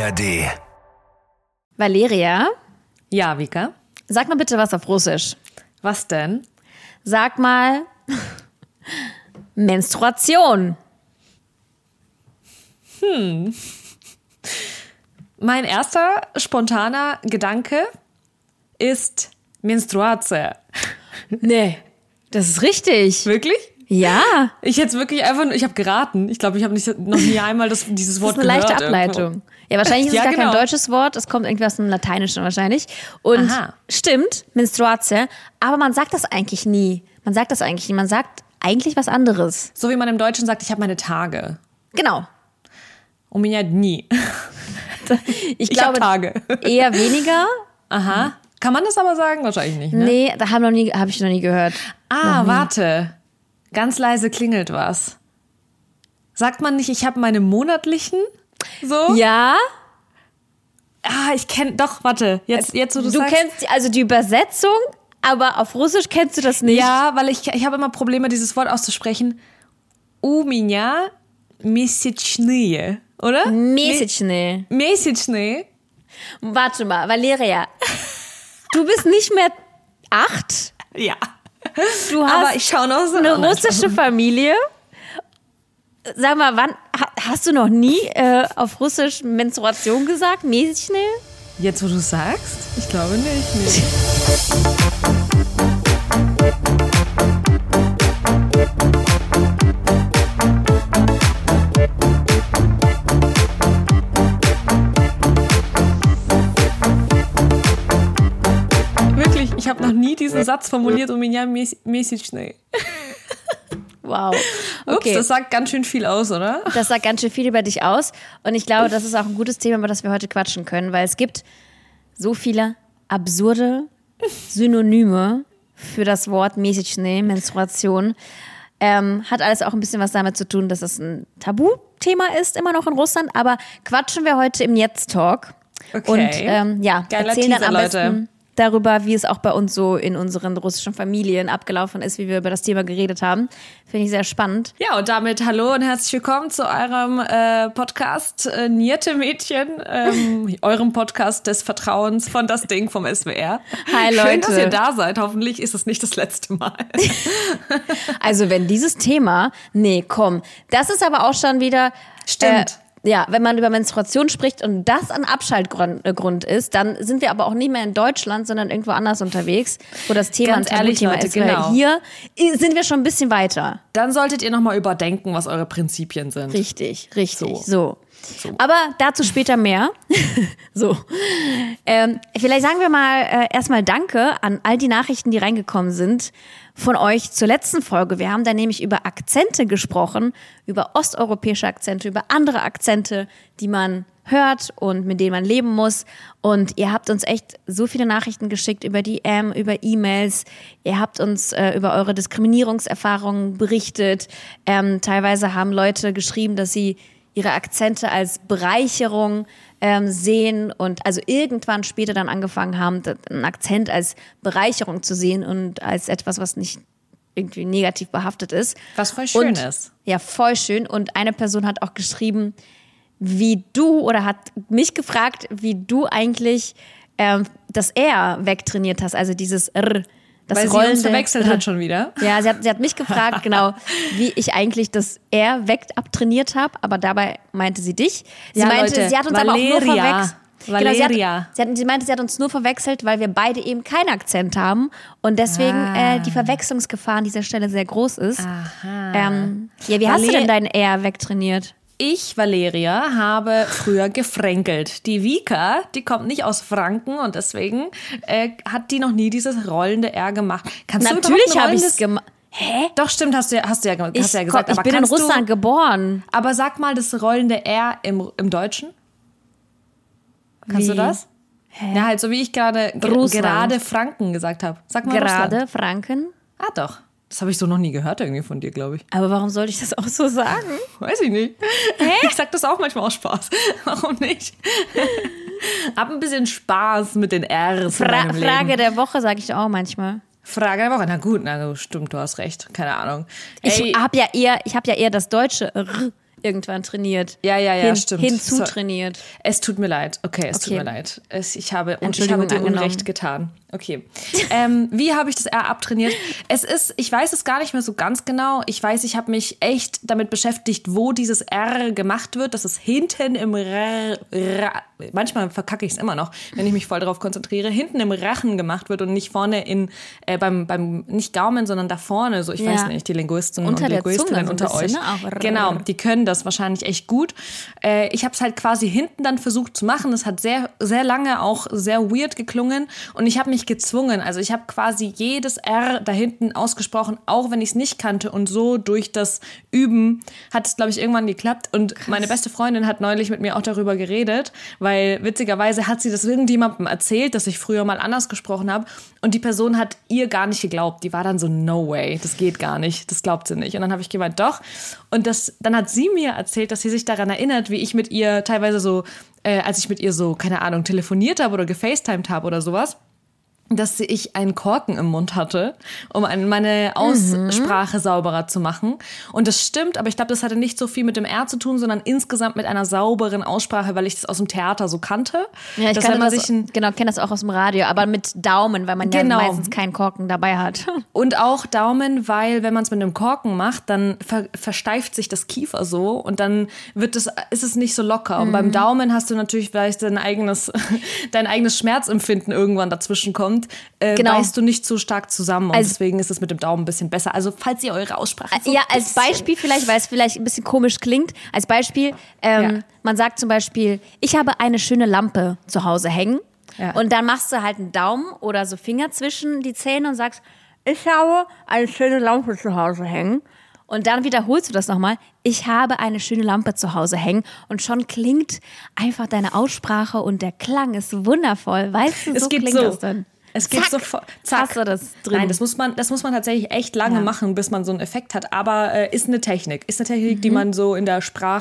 ARD. Valeria? Ja, Vika? Sag mal bitte was auf Russisch. Was denn? Sag mal Menstruation. Mein erster spontaner Gedanke ist Menstruation. Nee, das ist richtig. Wirklich? Ja. Ich hätte wirklich einfach nur, ich habe geraten. Ich glaube, ich habe noch nie einmal dieses Wort gehört. Das ist eine leichte Ableitung. Irgendwo. Ja, wahrscheinlich ist es gar genau. kein deutsches Wort. Es kommt irgendwie aus dem Lateinischen wahrscheinlich. Und stimmt, Menstruation. Aber man sagt das eigentlich nie. Man sagt eigentlich was anderes. So wie man im Deutschen sagt, ich habe meine Tage. Genau. Und mir nie. Ich glaube, habe Tage. Eher weniger. Aha. Kann man das aber sagen? Wahrscheinlich nicht, ne? Nee, da habe ich noch nie gehört. Warte. Ganz leise klingelt was. Sagt man nicht, ich habe meine monatlichen? So? Ja. Ich kenne, doch, warte. Jetzt wo du sagst. Kennst also die Übersetzung, aber auf Russisch kennst du das nicht. Ja, weil ich habe immer Probleme, dieses Wort auszusprechen. У меня месячные, oder? Месячные. Месячные. Warte mal, Valeria. Du bist nicht mehr 8. Ja. Du hast aber ich schaue noch so eine russische Familie. Sag mal, wann hast du noch nie auf Russisch Menstruation gesagt? Месячные? Jetzt, wo du sagst? Ich glaube nicht. Nee. Wirklich, ich habe noch nie diesen Satz formuliert, у меня месячные. Wow. Okay. Okay. Ups, das sagt ganz schön viel aus, oder? Das sagt ganz schön viel über dich aus. Und ich glaube, das ist auch ein gutes Thema, über das wir heute quatschen können, weil es gibt so viele absurde Synonyme für das Wort месячные, Menstruation. Hat alles auch ein bisschen was damit zu tun, dass es ein Tabuthema ist, immer noch in Russland. Aber quatschen wir heute im Jetzt-Talk. Okay. Und Geiler erzählen dann Teaser, am besten Leute. darüber, wie es auch bei uns so in unseren russischen Familien abgelaufen ist, wie wir über das Thema geredet haben. Finde ich sehr spannend. Ja, und damit hallo und herzlich willkommen zu eurem Podcast Nierte Mädchen, eurem Podcast des Vertrauens von Das Ding vom SWR. Hi Leute. Schön, dass ihr da seid. Hoffentlich ist es nicht das letzte Mal. Also wenn dieses Thema, das ist aber auch schon wieder... Stimmt. Ja, wenn man über Menstruation spricht und das ein Abschaltgrund ist, dann sind wir aber auch nicht mehr in Deutschland, sondern irgendwo anders unterwegs, wo das Thema Ganz ein Tabuthema ehrlich, Leute, ist. genau. Weil hier sind wir schon ein bisschen weiter. Dann solltet ihr nochmal überdenken, was eure Prinzipien sind. Richtig. So. Aber dazu später mehr. So. Vielleicht sagen wir mal erstmal Danke an all die Nachrichten, die reingekommen sind von euch zur letzten Folge. Wir haben da nämlich über Akzente gesprochen, über osteuropäische Akzente, über andere Akzente, die man hört und mit denen man leben muss. Und ihr habt uns echt so viele Nachrichten geschickt über DM, über E-Mails. Ihr habt uns über eure Diskriminierungserfahrungen berichtet. Teilweise haben Leute geschrieben, dass sie ihre Akzente als Bereicherung sehen und also irgendwann später dann angefangen haben, einen Akzent als Bereicherung zu sehen und als etwas, was nicht irgendwie negativ behaftet ist. Was voll schön ist. Ja, voll schön. Und eine Person hat auch geschrieben, hat mich gefragt, wie du eigentlich das R wegtrainiert hast, also dieses R. Das Weil sie uns verwechselt hat schon wieder. Ja, sie hat mich gefragt, genau, wie ich eigentlich das R abtrainiert habe, aber dabei meinte sie dich. Sie meinte, Leute, sie hat uns Valeria. aber auch nur verwechselt. Valeria. Genau, sie meinte, sie hat uns nur verwechselt, weil wir beide eben keinen Akzent haben und deswegen die Verwechslungsgefahr an dieser Stelle sehr groß ist. Aha. Wie hast du denn dein R wegtrainiert? Ich, Valeria, habe früher gefränkelt. Die Vika, die kommt nicht aus Franken und deswegen hat die noch nie dieses rollende R gemacht. Natürlich habe ich es gemacht. Hä? Doch, stimmt, hast du ja gesagt. Ich Aber bin in Russland geboren. Aber sag mal das rollende R im Deutschen. Kannst du das? Hä? Ja, halt so wie ich gerade Franken gesagt habe. Sag mal Gerade Russland. Franken? Ah, doch. Das habe ich so noch nie gehört irgendwie von dir, glaube ich. Aber warum sollte ich das auch so sagen? Weiß ich nicht. Ich sag das auch manchmal aus Spaß. Warum nicht? Hab ein bisschen Spaß mit den R's in meinem Leben. Frage der Woche sage ich auch manchmal. Frage der Woche. Na gut, stimmt, du hast recht. Keine Ahnung. Ich habe ja eher das deutsche R irgendwann trainiert. Ja, stimmt. Hinzutrainiert. Es tut mir leid. Okay, es tut mir leid. Ich habe dir Unrecht getan. Okay. Wie habe ich das R abtrainiert? Ich weiß es gar nicht mehr so ganz genau. Ich weiß, ich habe mich echt damit beschäftigt, wo dieses R gemacht wird. Das ist hinten im manchmal verkacke ich es immer noch, wenn ich mich voll darauf konzentriere, hinten im Rachen gemacht wird und nicht vorne beim nicht Gaumen, sondern da vorne, so ich weiß nicht, die Linguisten und Linguistinnen unter euch. Ne? Genau, die können das wahrscheinlich echt gut. Ich habe es halt quasi hinten dann versucht zu machen. Das hat sehr, sehr lange auch sehr weird geklungen und ich habe mich gezwungen. Also ich habe quasi jedes R da hinten ausgesprochen, auch wenn ich es nicht kannte und so durch das Üben hat es, glaube ich, irgendwann geklappt und meine beste Freundin hat neulich mit mir auch darüber geredet, weil witzigerweise hat sie das irgendjemandem erzählt, dass ich früher mal anders gesprochen habe und die Person hat ihr gar nicht geglaubt. Die war dann so, no way, das geht gar nicht, das glaubt sie nicht. Und dann habe ich gemeint, doch. Und dann hat sie mir erzählt, dass sie sich daran erinnert, wie ich mit ihr teilweise so, als ich mit ihr so, keine Ahnung, telefoniert habe oder gefacetimed habe oder sowas, dass ich einen Korken im Mund hatte, um meine Aussprache sauberer zu machen. Und das stimmt, aber ich glaube, das hatte nicht so viel mit dem R zu tun, sondern insgesamt mit einer sauberen Aussprache, weil ich das aus dem Theater so kannte. Ja, ich kenne das auch aus dem Radio, aber mit Daumen, weil man ja meistens keinen Korken dabei hat. Und auch Daumen, weil wenn man es mit einem Korken macht, dann versteift sich das Kiefer so und dann ist es nicht so locker. Und beim Daumen hast du natürlich vielleicht dein eigenes Schmerzempfinden irgendwann dazwischen kommt. Beißt du nicht so stark zusammen und deswegen ist es mit dem Daumen ein bisschen besser. Also falls ihr eure Aussprache als Beispiel vielleicht, weil es vielleicht ein bisschen komisch klingt, als Beispiel, man sagt zum Beispiel, ich habe eine schöne Lampe zu Hause hängen und dann machst du halt einen Daumen oder so Finger zwischen die Zähne und sagst, ich habe eine schöne Lampe zu Hause hängen. Und dann wiederholst du das nochmal. Ich habe eine schöne Lampe zu Hause hängen. Und schon klingt einfach deine Aussprache und der Klang ist wundervoll. Weißt du, so klingt das dann. Es geht sofort. Zack. Hast du das drin? Nein, das muss man tatsächlich echt lange machen, bis man so einen Effekt hat. Aber ist eine Technik. Ist eine Technik, die man so in der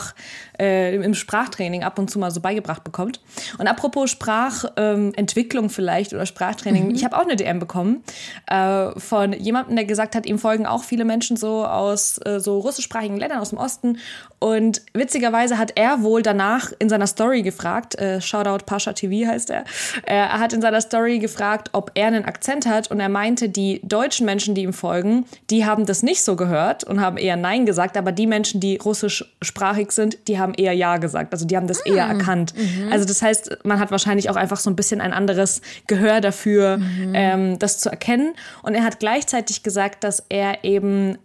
im Sprachtraining ab und zu mal so beigebracht bekommt. Und apropos Sprachentwicklung vielleicht oder Sprachtraining. Ich habe auch eine DM bekommen von jemandem, der gesagt hat, ihm folgen auch viele Menschen so aus so russischsprachigen Ländern aus dem Osten. Und witzigerweise hat er wohl danach in seiner Story gefragt, Shoutout Pascha TV heißt er, er hat in seiner Story gefragt, ob er einen Akzent hat und er meinte, die deutschen Menschen, die ihm folgen, die haben das nicht so gehört und haben eher Nein gesagt, aber die Menschen, die russischsprachig sind, die haben eher Ja gesagt, also die haben das eher erkannt. Also das heißt, man hat wahrscheinlich auch einfach so ein bisschen ein anderes Gehör dafür, das zu erkennen und er hat gleichzeitig gesagt, dass er eben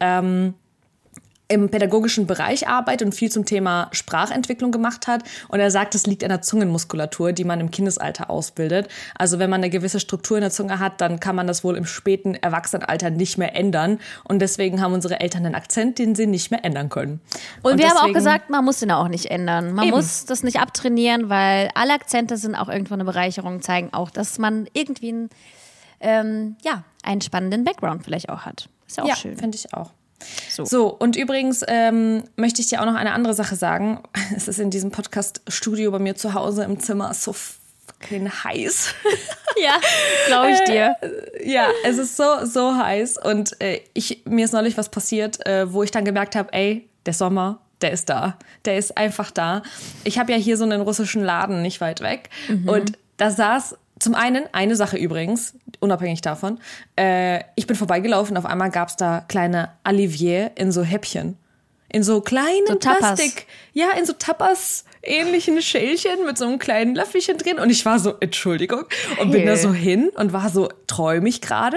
im pädagogischen Bereich arbeitet und viel zum Thema Sprachentwicklung gemacht hat. Und er sagt, es liegt an der Zungenmuskulatur, die man im Kindesalter ausbildet. Also wenn man eine gewisse Struktur in der Zunge hat, dann kann man das wohl im späten Erwachsenenalter nicht mehr ändern. Und deswegen haben unsere Eltern einen Akzent, den sie nicht mehr ändern können. Und wir haben auch gesagt, man muss den auch nicht ändern. Man muss das nicht abtrainieren, weil alle Akzente sind auch irgendwo eine Bereicherung, zeigen auch, dass man irgendwie einen spannenden Background vielleicht auch hat. Ist ja auch schön. Ja, finde ich auch. So, und übrigens möchte ich dir auch noch eine andere Sache sagen. Es ist in diesem Podcast-Studio bei mir zu Hause im Zimmer so fucking heiß. Ja, glaube ich dir. Ja, es ist so heiß. Und mir ist neulich was passiert, wo ich dann gemerkt habe, der Sommer, der ist da. Der ist einfach da. Ich habe ja hier so einen russischen Laden nicht weit weg. Und da saß zum einen, eine Sache übrigens, unabhängig davon, ich bin vorbeigelaufen, auf einmal gab es da kleine Olivier in so Häppchen. In so kleinen Plastik, in so Tapas-ähnlichen Schälchen mit so einem kleinen Löffelchen drin. Und ich war so, Entschuldigung, und bin da so hin und war so, träume ich gerade?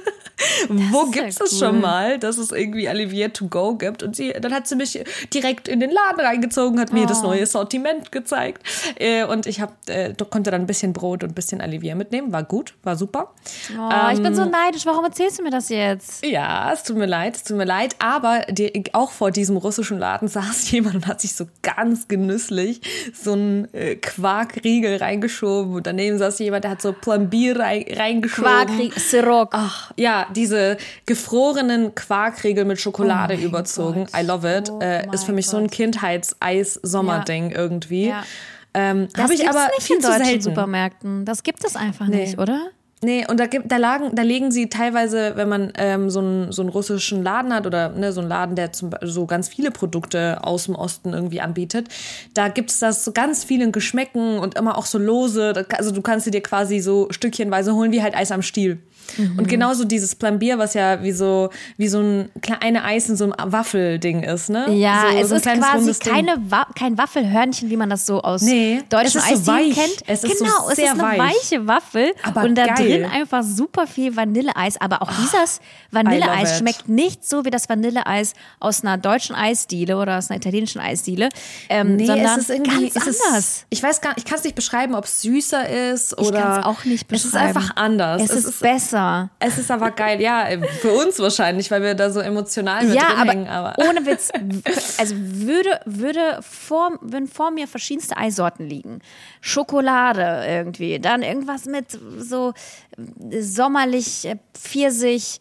Wo gibt's das schon mal, dass es irgendwie Olivier to go gibt? Und dann hat sie mich direkt in den Laden reingezogen, hat mir das neue Sortiment gezeigt. Und ich konnte dann ein bisschen Brot und ein bisschen Olivier mitnehmen. War gut, war super. Ich bin so neidisch. Warum erzählst du mir das jetzt? Ja, es tut mir leid. Aber auch vor diesem russischen Laden saß jemand und hat sich so ganz genüsslich so einen Quarkriegel reingeschoben. Und daneben saß jemand, der hat so Plombier reingeschoben. Quarkriegel, Sirop. Ach, ja, diese gefrorenen Quarkriegel mit Schokolade überzogen. Gott. I love it. Ist für mich so ein Kindheits-Eis-Sommerding irgendwie. Ja. Habe ich aber viel zu selten. Supermärkten. Das gibt es einfach nicht, oder? Nee, und da legen sie teilweise, wenn man so einen russischen Laden hat oder ne, so einen Laden, der so ganz viele Produkte aus dem Osten irgendwie anbietet, da gibt es das so ganz vielen Geschmäcken und immer auch so lose. Also du kannst sie dir quasi so stückchenweise holen, wie halt Eis am Stiel. Und genauso dieses Plombier, was ja wie so ein kleines Eis in so einem Waffelding ist, ne? Ja, so, es so ist quasi kein Waffelhörnchen, wie man das so aus deutschen Eisdielen kennt. Es ist eine weiche Waffel. Aber und da geil. drin einfach super viel Vanilleeis. Aber auch dieses Vanilleeis schmeckt nicht so wie das Vanilleeis aus einer deutschen Eisdiele oder aus einer italienischen Eisdiele. Sondern es ist irgendwie ganz anders. Ich weiß gar nicht, ich kann es nicht beschreiben, ob es süßer ist oder. Ich kann es auch nicht beschreiben. Es ist einfach anders. Es ist besser. Es ist aber geil, ja, für uns wahrscheinlich, weil wir da so emotional mit drin hängen. Aber ohne Witz, also würden vor mir verschiedenste Eissorten liegen. Schokolade irgendwie, dann irgendwas mit so sommerlich Pfirsich,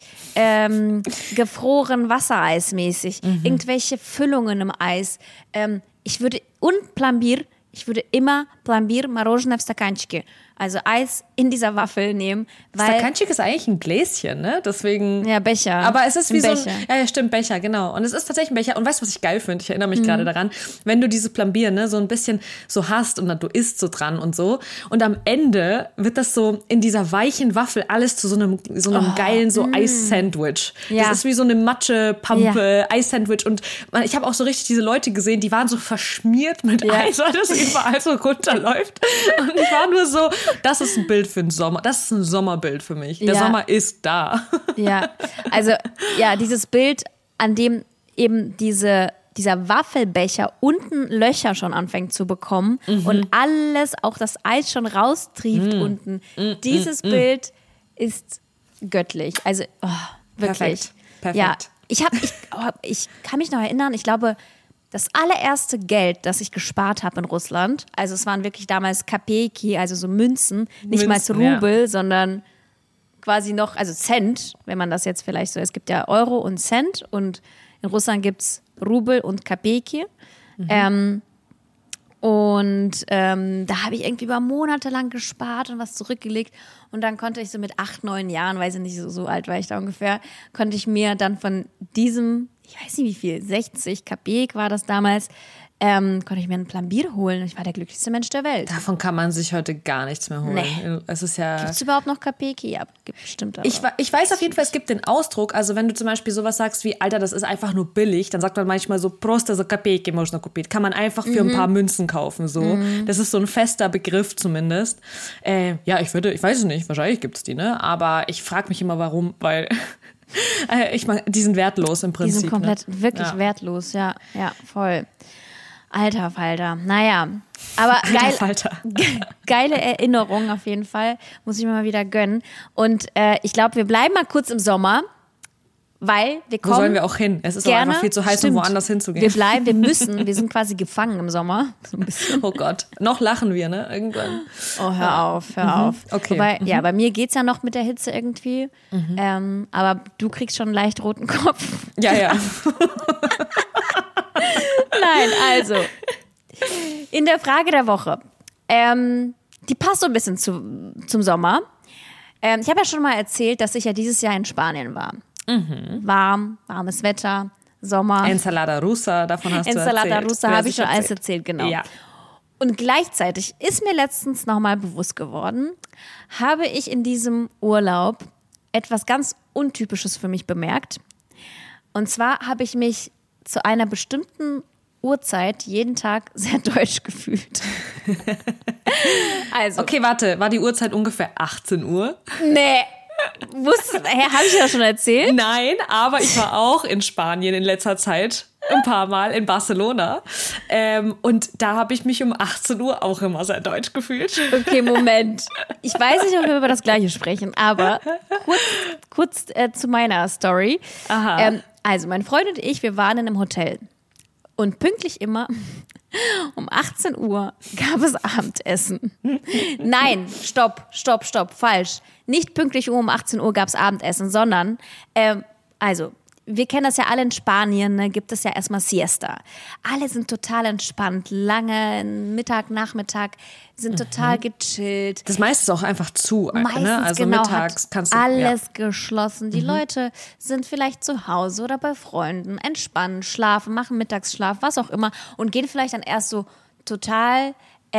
gefroren Wassereis mäßig, irgendwelche Füllungen im Eis. Ich würde immer Пломбир, мороженое в стаканчике. Also Eis in dieser Waffel nehmen. Staccancik ist eigentlich ein Gläschen, ne? Deswegen. Ja, Becher. Aber es ist wie Becher. so ein. Ja, stimmt, Becher, genau. Und es ist tatsächlich ein Becher. Und weißt du, was ich geil finde? Ich erinnere mich gerade daran. Wenn du diese Plombier, ne, so ein bisschen so hast und dann du isst so dran und so. Und am Ende wird das so in dieser weichen Waffel alles zu so einem geilen so Eis-Sandwich. Ja. Das ist wie so eine Matsche-Pampe Eis-Sandwich. Und ich habe auch so richtig diese Leute gesehen, die waren so verschmiert mit Eis, weil das überall so runterläuft. Und ich war nur so, das ist ein Bild für den Sommer. Das ist ein Sommerbild für mich. Der Sommer ist da. Ja, also dieses Bild, an dem eben dieser Waffelbecher unten Löcher schon anfängt zu bekommen und alles, auch das Eis schon raustrieft unten. Dieses Bild ist göttlich. Also wirklich. Perfekt. Ja, ich kann mich noch erinnern, ich glaube, das allererste Geld, das ich gespart habe in Russland, also es waren wirklich damals Kopeki, also so Münzen, nicht mal Rubel, sondern quasi noch, also Cent, wenn man das jetzt vielleicht so, es gibt ja Euro und Cent und in Russland gibt es Rubel und Kopeki. Da habe ich irgendwie über Monate lang gespart und was zurückgelegt und dann konnte ich so mit 8, 9 Jahren, weiß ich nicht, so alt war ich da ungefähr, konnte ich mir dann von diesem, ich weiß nicht wie viel, 60 Kopek war das damals, konnte ich mir einen Plombier holen und ich war der glücklichste Mensch der Welt. Davon kann man sich heute gar nichts mehr holen. Nee. Es ist ja. Gibt es überhaupt noch Kopeki? Ja, gibt bestimmt. Aber ich weiß auf jeden Fall, es gibt den Ausdruck, also wenn du zum Beispiel sowas sagst wie, Alter, das ist einfach nur billig, dann sagt man manchmal so, просто за копейки можно купить. Kann man einfach für ein paar Münzen kaufen, so. Das ist so ein fester Begriff zumindest. Ja, ich weiß es nicht, wahrscheinlich gibt es die, ne? Aber ich frage mich immer, warum, weil ich meine, die sind wertlos im Prinzip. Die sind komplett, wirklich wertlos, ja, voll. Alter Falter. Naja, aber geile Erinnerung auf jeden Fall. Muss ich mir mal wieder gönnen. Und ich glaube, wir bleiben mal kurz im Sommer, weil wir kommen. Wo sollen wir auch hin? Es ist auch einfach viel zu heiß, um woanders hinzugehen. Wir sind quasi gefangen im Sommer. So ein bisschen. Oh Gott. Noch lachen wir, ne? Irgendwann. Oh, hör auf. Okay. Wobei, ja, bei mir geht's ja noch mit der Hitze irgendwie. Aber du kriegst schon einen leicht roten Kopf. Ja. Nein, also, in der Frage der Woche, die passt so ein bisschen zum Sommer. Ich habe ja schon mal erzählt, dass ich ja dieses Jahr in Spanien war. Warmes Wetter, Sommer. Ensalada Russa, davon hast du erzählt. Ensalada Russa habe ich schon alles erzählt, genau. Ja. Und gleichzeitig ist mir letztens nochmal bewusst geworden, habe ich in diesem Urlaub etwas ganz Untypisches für mich bemerkt. Und zwar habe ich mich zu einer bestimmten Uhrzeit jeden Tag sehr deutsch gefühlt. Also. Okay, warte, war die Uhrzeit ungefähr 18 Uhr? Nee. Habe ich ja schon erzählt? Nein, aber ich war auch in Spanien in letzter Zeit ein paar Mal, in Barcelona. Und da habe ich mich um 18 Uhr auch immer sehr deutsch gefühlt. Okay, Moment. Ich weiß nicht, ob wir über das Gleiche sprechen, aber kurz zu meiner Story. Aha. Also, mein Freund und ich, wir waren in einem Hotel. Und pünktlich immer um 18 Uhr gab es Abendessen. Nein, stopp, falsch. Nicht pünktlich um 18 Uhr gab es Abendessen, sondern, wir kennen das ja alle in Spanien, ne, gibt es ja erstmal Siesta. Alle sind total entspannt, lange Mittag, Nachmittag, sind total gechillt. Das meiste ist auch einfach zu. Meistens, ne? Also genau, mittags kannst du alles geschlossen. Die Leute sind vielleicht zu Hause oder bei Freunden, entspannen, schlafen, machen Mittagsschlaf, was auch immer und gehen vielleicht dann erst so total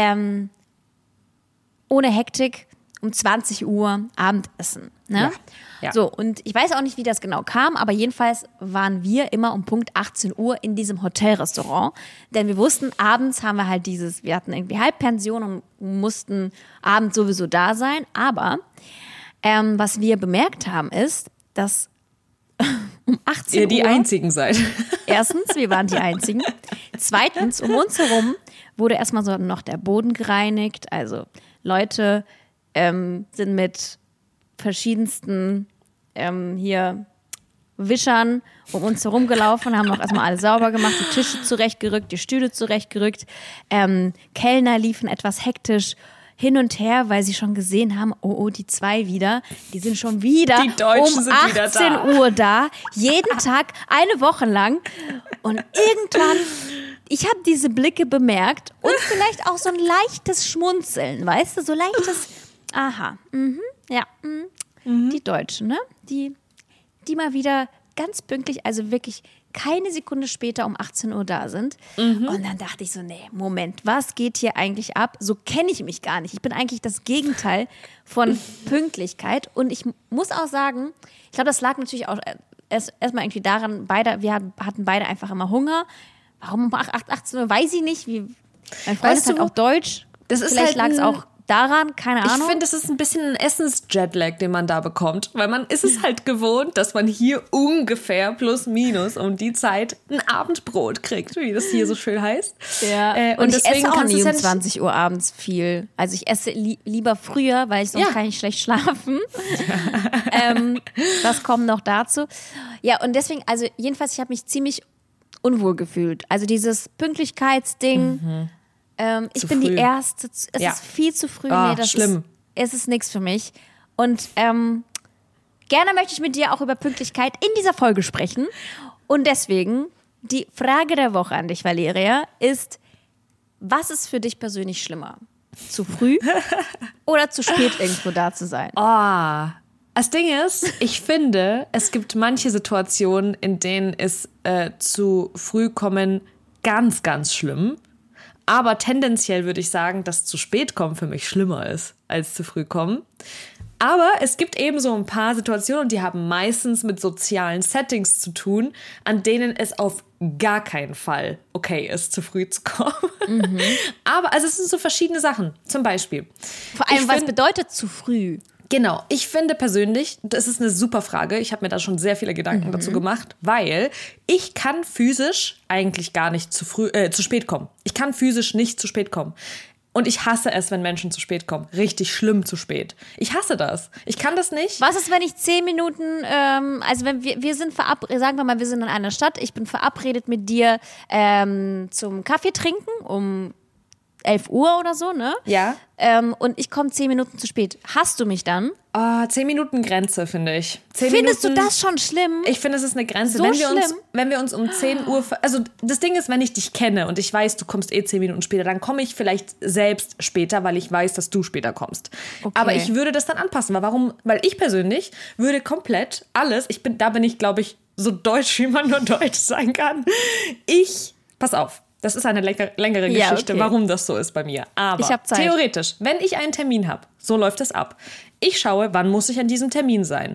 ohne Hektik um 20 Uhr Abendessen. Ne? Ja. So, und ich weiß auch nicht, wie das genau kam, aber jedenfalls waren wir immer um Punkt 18 Uhr in diesem Hotelrestaurant, denn wir wussten, abends haben wir halt wir hatten irgendwie Halbpension und mussten abends sowieso da sein, aber was wir bemerkt haben ist, dass um 18 Uhr... Ihr die Einzigen seid. Erstens, wir waren die Einzigen. Zweitens, um uns herum wurde erstmal so noch der Boden gereinigt, also Leute sind mit verschiedensten hier Wischern um uns herumgelaufen, haben noch erstmal alles sauber gemacht, die Tische zurechtgerückt, die Stühle zurechtgerückt. Kellner liefen etwas hektisch hin und her, weil sie schon gesehen haben, oh, die zwei wieder, die sind schon wieder die Deutschen um sind 18 wieder da. Uhr da, jeden Tag, eine Woche lang. Und irgendwann, ich habe diese Blicke bemerkt und vielleicht auch so ein leichtes Schmunzeln, weißt du, so leichtes, aha, die Deutschen, ne? Die mal wieder ganz pünktlich, also wirklich keine Sekunde später um 18 Uhr da sind. Und dann dachte ich so, nee, Moment, was geht hier eigentlich ab? So kenne ich mich gar nicht. Ich bin eigentlich das Gegenteil von Pünktlichkeit. Und ich muss auch sagen, ich glaube, das lag natürlich auch erstmal irgendwie daran, wir hatten beide einfach immer Hunger. Warum um 18 Uhr, weiß ich nicht. Mein Freund ist halt auch deutsch. Vielleicht lag es auch daran, keine Ahnung. Ich finde, es ist ein bisschen ein Essens-Jetlag, den man da bekommt, weil man ist es halt gewohnt, dass man hier ungefähr plus minus um die Zeit ein Abendbrot kriegt, wie das hier so schön heißt. Ja. Und ich esse auch nie um 20 Uhr abends viel. Also ich esse lieber früher, weil sonst kann ich schlecht schlafen. Das kommt noch dazu. Ja, und deswegen, also jedenfalls, ich habe mich ziemlich unwohl gefühlt. Also dieses Pünktlichkeitsding, ich bin die Erste. Es ist viel zu früh. Schlimm. Es ist nichts für mich. Und gerne möchte ich mit dir auch über Pünktlichkeit in dieser Folge sprechen. Und deswegen, die Frage der Woche an dich, Valeria, ist, was ist für dich persönlich schlimmer? Zu früh oder zu spät irgendwo da zu sein? Das Ding ist, ich finde, es gibt manche Situationen, in denen ist zu früh kommen ganz, ganz schlimm. Aber tendenziell würde ich sagen, dass zu spät kommen für mich schlimmer ist, als zu früh kommen. Aber es gibt eben so ein paar Situationen, die haben meistens mit sozialen Settings zu tun, an denen es auf gar keinen Fall okay ist, zu früh zu kommen. Aber also es sind so verschiedene Sachen. Zum Beispiel. Vor allem, was bedeutet zu früh? Genau, ich finde persönlich, das ist eine super Frage, ich habe mir da schon sehr viele Gedanken dazu gemacht, weil ich kann physisch eigentlich gar nicht zu spät kommen. Ich kann physisch nicht zu spät kommen. Und ich hasse es, wenn Menschen zu spät kommen. Richtig schlimm zu spät. Ich hasse das. Ich kann das nicht. Was ist, wenn ich 10 Minuten, also wenn wir sind verabredet, sagen wir mal, wir sind in einer Stadt, ich bin verabredet mit dir zum Kaffee trinken um 11 Uhr oder so, ne? Ja. Und ich komme 10 Minuten zu spät. Hast du mich dann? 10 Minuten Grenze, finde ich. Findest du das schon schlimm? Ich finde, es ist eine Grenze. So schlimm? Wenn wir uns um 10 Uhr... Also das Ding ist, wenn ich dich kenne und ich weiß, du kommst 10 Minuten später, dann komme ich vielleicht selbst später, weil ich weiß, dass du später kommst. Okay. Aber ich würde das dann anpassen. Warum? Weil ich persönlich würde komplett alles... Da bin ich, glaube ich, so deutsch, wie man nur deutsch sein kann. Pass auf. Das ist eine längere Geschichte, warum das so ist bei mir. Aber theoretisch, wenn ich einen Termin habe, so läuft es ab. Ich schaue, wann muss ich an diesem Termin sein.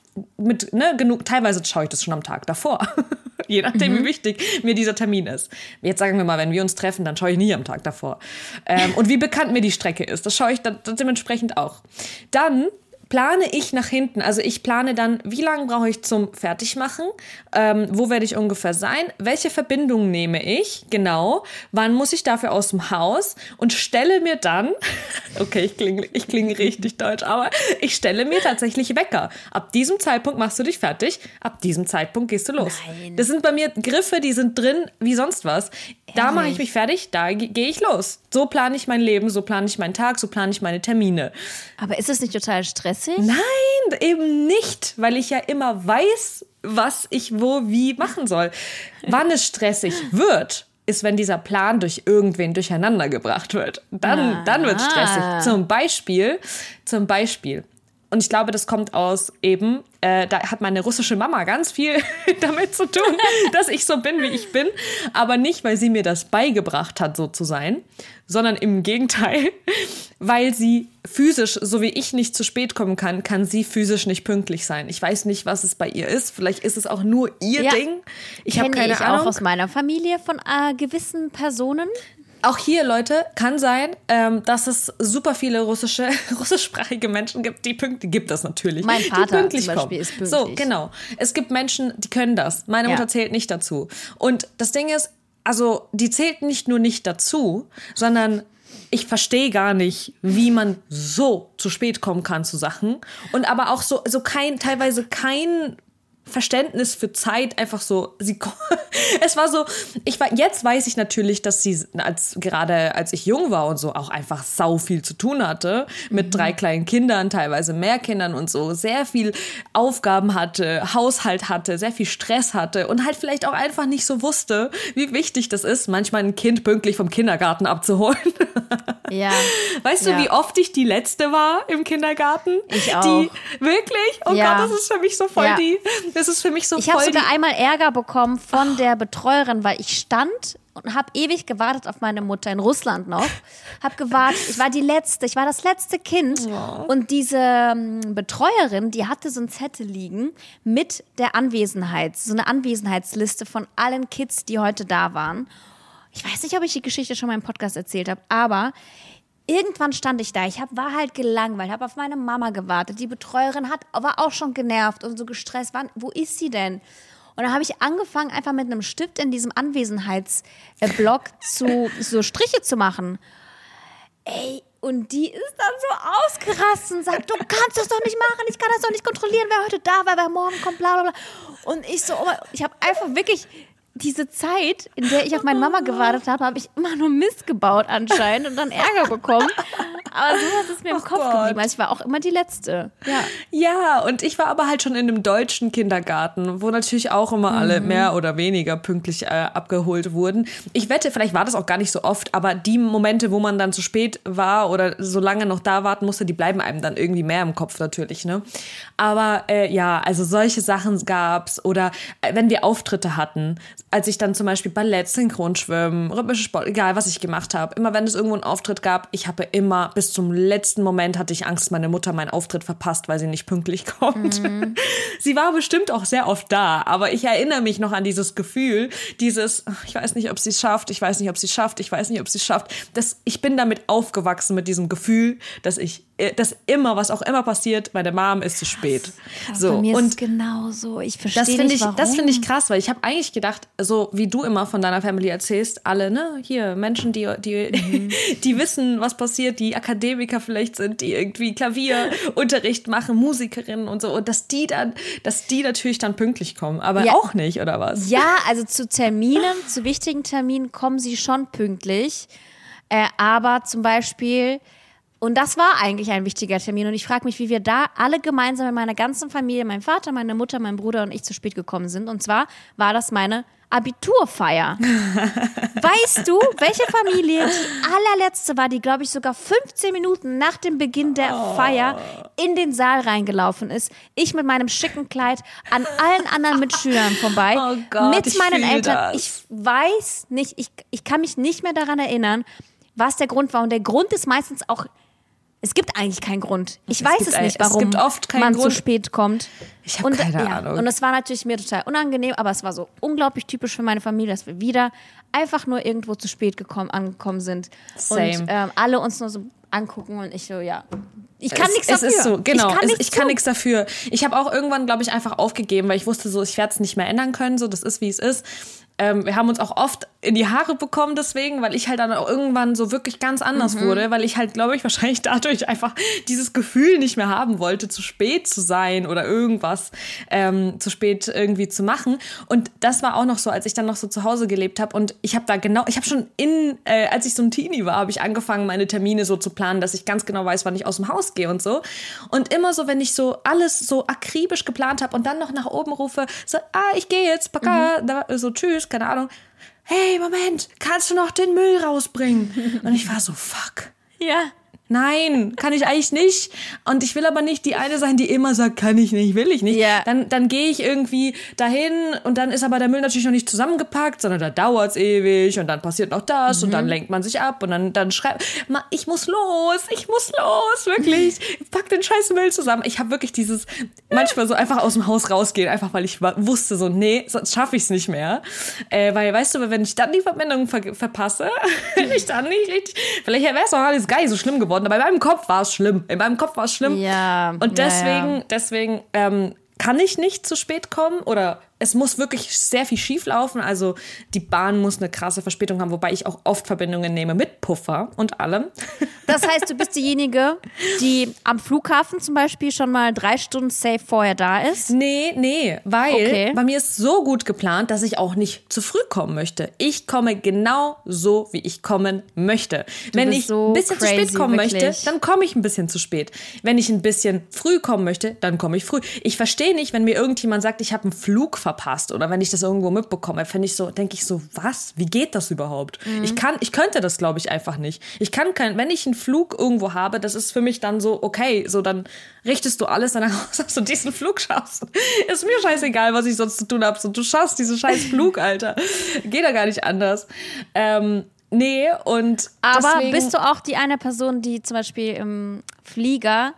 Teilweise schaue ich das schon am Tag davor. Je nachdem, wie wichtig mir dieser Termin ist. Jetzt sagen wir mal, wenn wir uns treffen, dann schaue ich nie am Tag davor. Und wie bekannt mir die Strecke ist, das schaue ich dann dementsprechend auch. Dann plane ich nach hinten. Also ich plane dann, wie lange brauche ich zum Fertigmachen? Wo werde ich ungefähr sein? Welche Verbindung nehme ich? Genau. Wann muss ich dafür aus dem Haus? Und stelle mir dann, okay, ich klinge richtig deutsch, aber ich stelle mir tatsächlich Wecker. Ab diesem Zeitpunkt machst du dich fertig. Ab diesem Zeitpunkt gehst du los. Nein. Das sind bei mir Griffe, die sind drin wie sonst was. Da mache ich mich fertig, da gehe ich los. So plane ich mein Leben, so plane ich meinen Tag, so plane ich meine Termine. Aber ist es nicht total stressig? Nein, eben nicht, weil ich ja immer weiß, was ich wo wie machen soll. Wann es stressig wird, ist, wenn dieser Plan durch irgendwen durcheinander gebracht wird. Dann wird es stressig. Zum Beispiel. Und ich glaube, das kommt aus eben, da hat meine russische Mama ganz viel damit zu tun, dass ich so bin, wie ich bin. Aber nicht, weil sie mir das beigebracht hat, so zu sein, sondern im Gegenteil, weil sie physisch, so wie ich nicht zu spät kommen kann sie physisch nicht pünktlich sein. Ich weiß nicht, was es bei ihr ist. Vielleicht ist es auch nur ihr Ding. Ich habe keine Ahnung. Kenne ich auch aus meiner Familie von gewissen Personen. Auch hier, Leute, kann sein, dass es super viele russischsprachige Menschen gibt, die pünktlich, gibt es natürlich, mein Vater die pünktlich zum Beispiel kommen. ist pünktlich. So, genau. Es gibt Menschen, die können das. Meine Mutter zählt nicht dazu. Und das Ding ist, also die zählt nicht nur nicht dazu, sondern ich verstehe gar nicht, wie man so zu spät kommen kann zu Sachen. Und aber auch so teilweise kein Verständnis für Zeit, einfach so, es war so, jetzt weiß ich natürlich, dass sie, gerade als ich jung war und so, auch einfach sau viel zu tun hatte, mit 3 kleinen Kindern, teilweise mehr Kindern und so, sehr viel Aufgaben hatte, Haushalt hatte, sehr viel Stress hatte und halt vielleicht auch einfach nicht so wusste, wie wichtig das ist, manchmal ein Kind pünktlich vom Kindergarten abzuholen. Ja. Weißt du, wie oft ich die Letzte war im Kindergarten? Ich auch. Wirklich? Oh Gott, das ist für mich so voll Ich habe sogar einmal Ärger bekommen von der Betreuerin, weil ich stand und habe ewig gewartet auf meine Mutter in Russland noch. Habe gewartet, ich war das letzte Kind. Ja. Und diese Betreuerin, die hatte so einen Zettel liegen mit der so eine Anwesenheitsliste von allen Kids, die heute da waren. Ich weiß nicht, ob ich die Geschichte schon mal im Podcast erzählt habe, aber irgendwann stand ich da, war halt gelangweilt, habe auf meine Mama gewartet. Die Betreuerin war auch schon genervt und so gestresst. Wo ist sie denn? Und dann habe ich angefangen, einfach mit einem Stift in diesem Anwesenheitsblock so Striche zu machen. Ey, und die ist dann so ausgerastet und sagt, du kannst das doch nicht machen, ich kann das doch nicht kontrollieren, wer heute da war, wer morgen kommt, bla bla bla. Und ich habe einfach wirklich diese Zeit, in der ich auf meine Mama gewartet habe ich immer nur Mist gebaut anscheinend und dann Ärger bekommen. Aber sowas ist mir im Kopf geblieben. Also ich war auch immer die Letzte. Ja, und ich war aber halt schon in einem deutschen Kindergarten, wo natürlich auch immer alle mehr oder weniger pünktlich abgeholt wurden. Ich wette, vielleicht war das auch gar nicht so oft, aber die Momente, wo man dann zu spät war oder so lange noch da warten musste, die bleiben einem dann irgendwie mehr im Kopf natürlich, ne? Aber also solche Sachen gab's. Oder wenn wir Auftritte hatten, als ich dann zum Beispiel Ballett, Synchronschwimmen, rhythmische Sport, egal was ich gemacht habe, immer wenn es irgendwo einen Auftritt gab, ich habe immer bis zum letzten Moment hatte ich Angst, meine Mutter meinen Auftritt verpasst, weil sie nicht pünktlich kommt. Sie war bestimmt auch sehr oft da, aber ich erinnere mich noch an dieses Gefühl, ich weiß nicht, ob sie es schafft, ich weiß nicht, ob sie es schafft, ich weiß nicht, ob sie es schafft. Ich bin damit aufgewachsen mit diesem Gefühl, dass immer, was auch immer passiert, meine Mom ist zu spät. So, bei mir ist es genauso. Ich verstehe nicht, warum. Das finde ich krass, weil ich habe eigentlich gedacht, so wie du immer von deiner Family erzählst, alle, ne, hier, Menschen, die wissen, was passiert, die Akademiker vielleicht sind, die irgendwie Klavierunterricht machen, Musikerinnen und so, und dass die natürlich dann pünktlich kommen, aber auch nicht, oder was? Ja, also zu wichtigen Terminen kommen sie schon pünktlich, aber zum Beispiel, und das war eigentlich ein wichtiger Termin. Und ich frage mich, wie wir da alle gemeinsam mit meiner ganzen Familie, mein Vater, meine Mutter, mein Bruder und ich zu spät gekommen sind. Und zwar war das meine Abiturfeier. Weißt du, welche Familie die allerletzte war, die, glaube ich, sogar 15 Minuten nach dem Beginn der Feier in den Saal reingelaufen ist? Ich mit meinem schicken Kleid an allen anderen Mitschülern vorbei. Oh Gott, mit meinen Eltern. Ich weiß nicht, ich kann mich nicht mehr daran erinnern, was der Grund war. Und der Grund ist meistens auch, es gibt eigentlich keinen Grund. Ich weiß es nicht, warum man zu spät kommt. Ich habe keine Ahnung. Und es war natürlich mir total unangenehm, aber es war so unglaublich typisch für meine Familie, dass wir wieder einfach nur irgendwo zu spät angekommen sind. Same. Und alle uns nur so angucken und ich so, ich kann nichts dafür. Es ist so, genau. Ich kann nichts dafür. Ich habe auch irgendwann, glaube ich, einfach aufgegeben, weil ich wusste so, ich werde es nicht mehr ändern können. So, das ist, wie es ist. Wir haben uns auch oft in die Haare bekommen deswegen, weil ich halt dann auch irgendwann so wirklich ganz anders wurde, weil ich halt, glaube ich, wahrscheinlich dadurch einfach dieses Gefühl nicht mehr haben wollte, zu spät zu sein oder irgendwas zu spät irgendwie zu machen. Und das war auch noch so, als ich dann noch so zu Hause gelebt habe und ich habe schon als ich so ein Teenie war, habe ich angefangen, meine Termine so zu planen, dass ich ganz genau weiß, wann ich aus dem Haus gehe und so. Und immer so, wenn ich so alles so akribisch geplant habe und dann noch nach oben rufe, so, ich gehe jetzt, Paka, so, tschüss, keine Ahnung. Hey, Moment, kannst du noch den Müll rausbringen? Und ich war so, fuck. Ja. Nein, kann ich eigentlich nicht. Und ich will aber nicht die eine sein, die immer sagt, kann ich nicht, will ich nicht. Ja. Dann gehe ich irgendwie dahin und dann ist aber der Müll natürlich noch nicht zusammengepackt, sondern da dauert's ewig und dann passiert noch das und dann lenkt man sich ab und dann schreibt, ich muss los, wirklich. Pack den scheiß Müll zusammen. Ich habe wirklich dieses, manchmal so einfach aus dem Haus rausgehen, einfach weil ich wusste so, nee, sonst schaffe ich es nicht mehr. Weil, weißt du, wenn ich dann die Verbindung verpasse, wenn ich dann nicht richtig, vielleicht wäre es auch alles gar nicht so schlimm geworden, aber in meinem Kopf war es schlimm. Ja. Und deswegen kann ich nicht zu spät kommen oder es muss wirklich sehr viel schief laufen. Also die Bahn muss eine krasse Verspätung haben, wobei ich auch oft Verbindungen nehme mit Puffer und allem. Das heißt, du bist diejenige, die am Flughafen zum Beispiel schon mal 3 Stunden safe vorher da ist? Nee, weil bei mir ist so gut geplant, dass ich auch nicht zu früh kommen möchte. Ich komme genau so, wie ich kommen möchte. Wenn ich ein bisschen zu spät kommen möchte, dann komme ich ein bisschen zu spät. Wenn ich ein bisschen früh kommen möchte, dann komme ich früh. Ich verstehe nicht, wenn mir irgendjemand sagt, ich habe einen Flug verpasst oder wenn ich das irgendwo mitbekomme, denke ich so, was? Wie geht das überhaupt? Ich könnte das, glaube ich, einfach nicht. Wenn ich einen Flug irgendwo habe, das ist für mich dann so, okay, so dann richtest du alles danach aus, dass du diesen Flug schaffst. Ist mir scheißegal, was ich sonst zu tun habe. So, du schaffst diesen scheiß Flug, Alter. Geht ja gar nicht anders. Nee, und aber deswegen, bist du auch die eine Person, die zum Beispiel im Flieger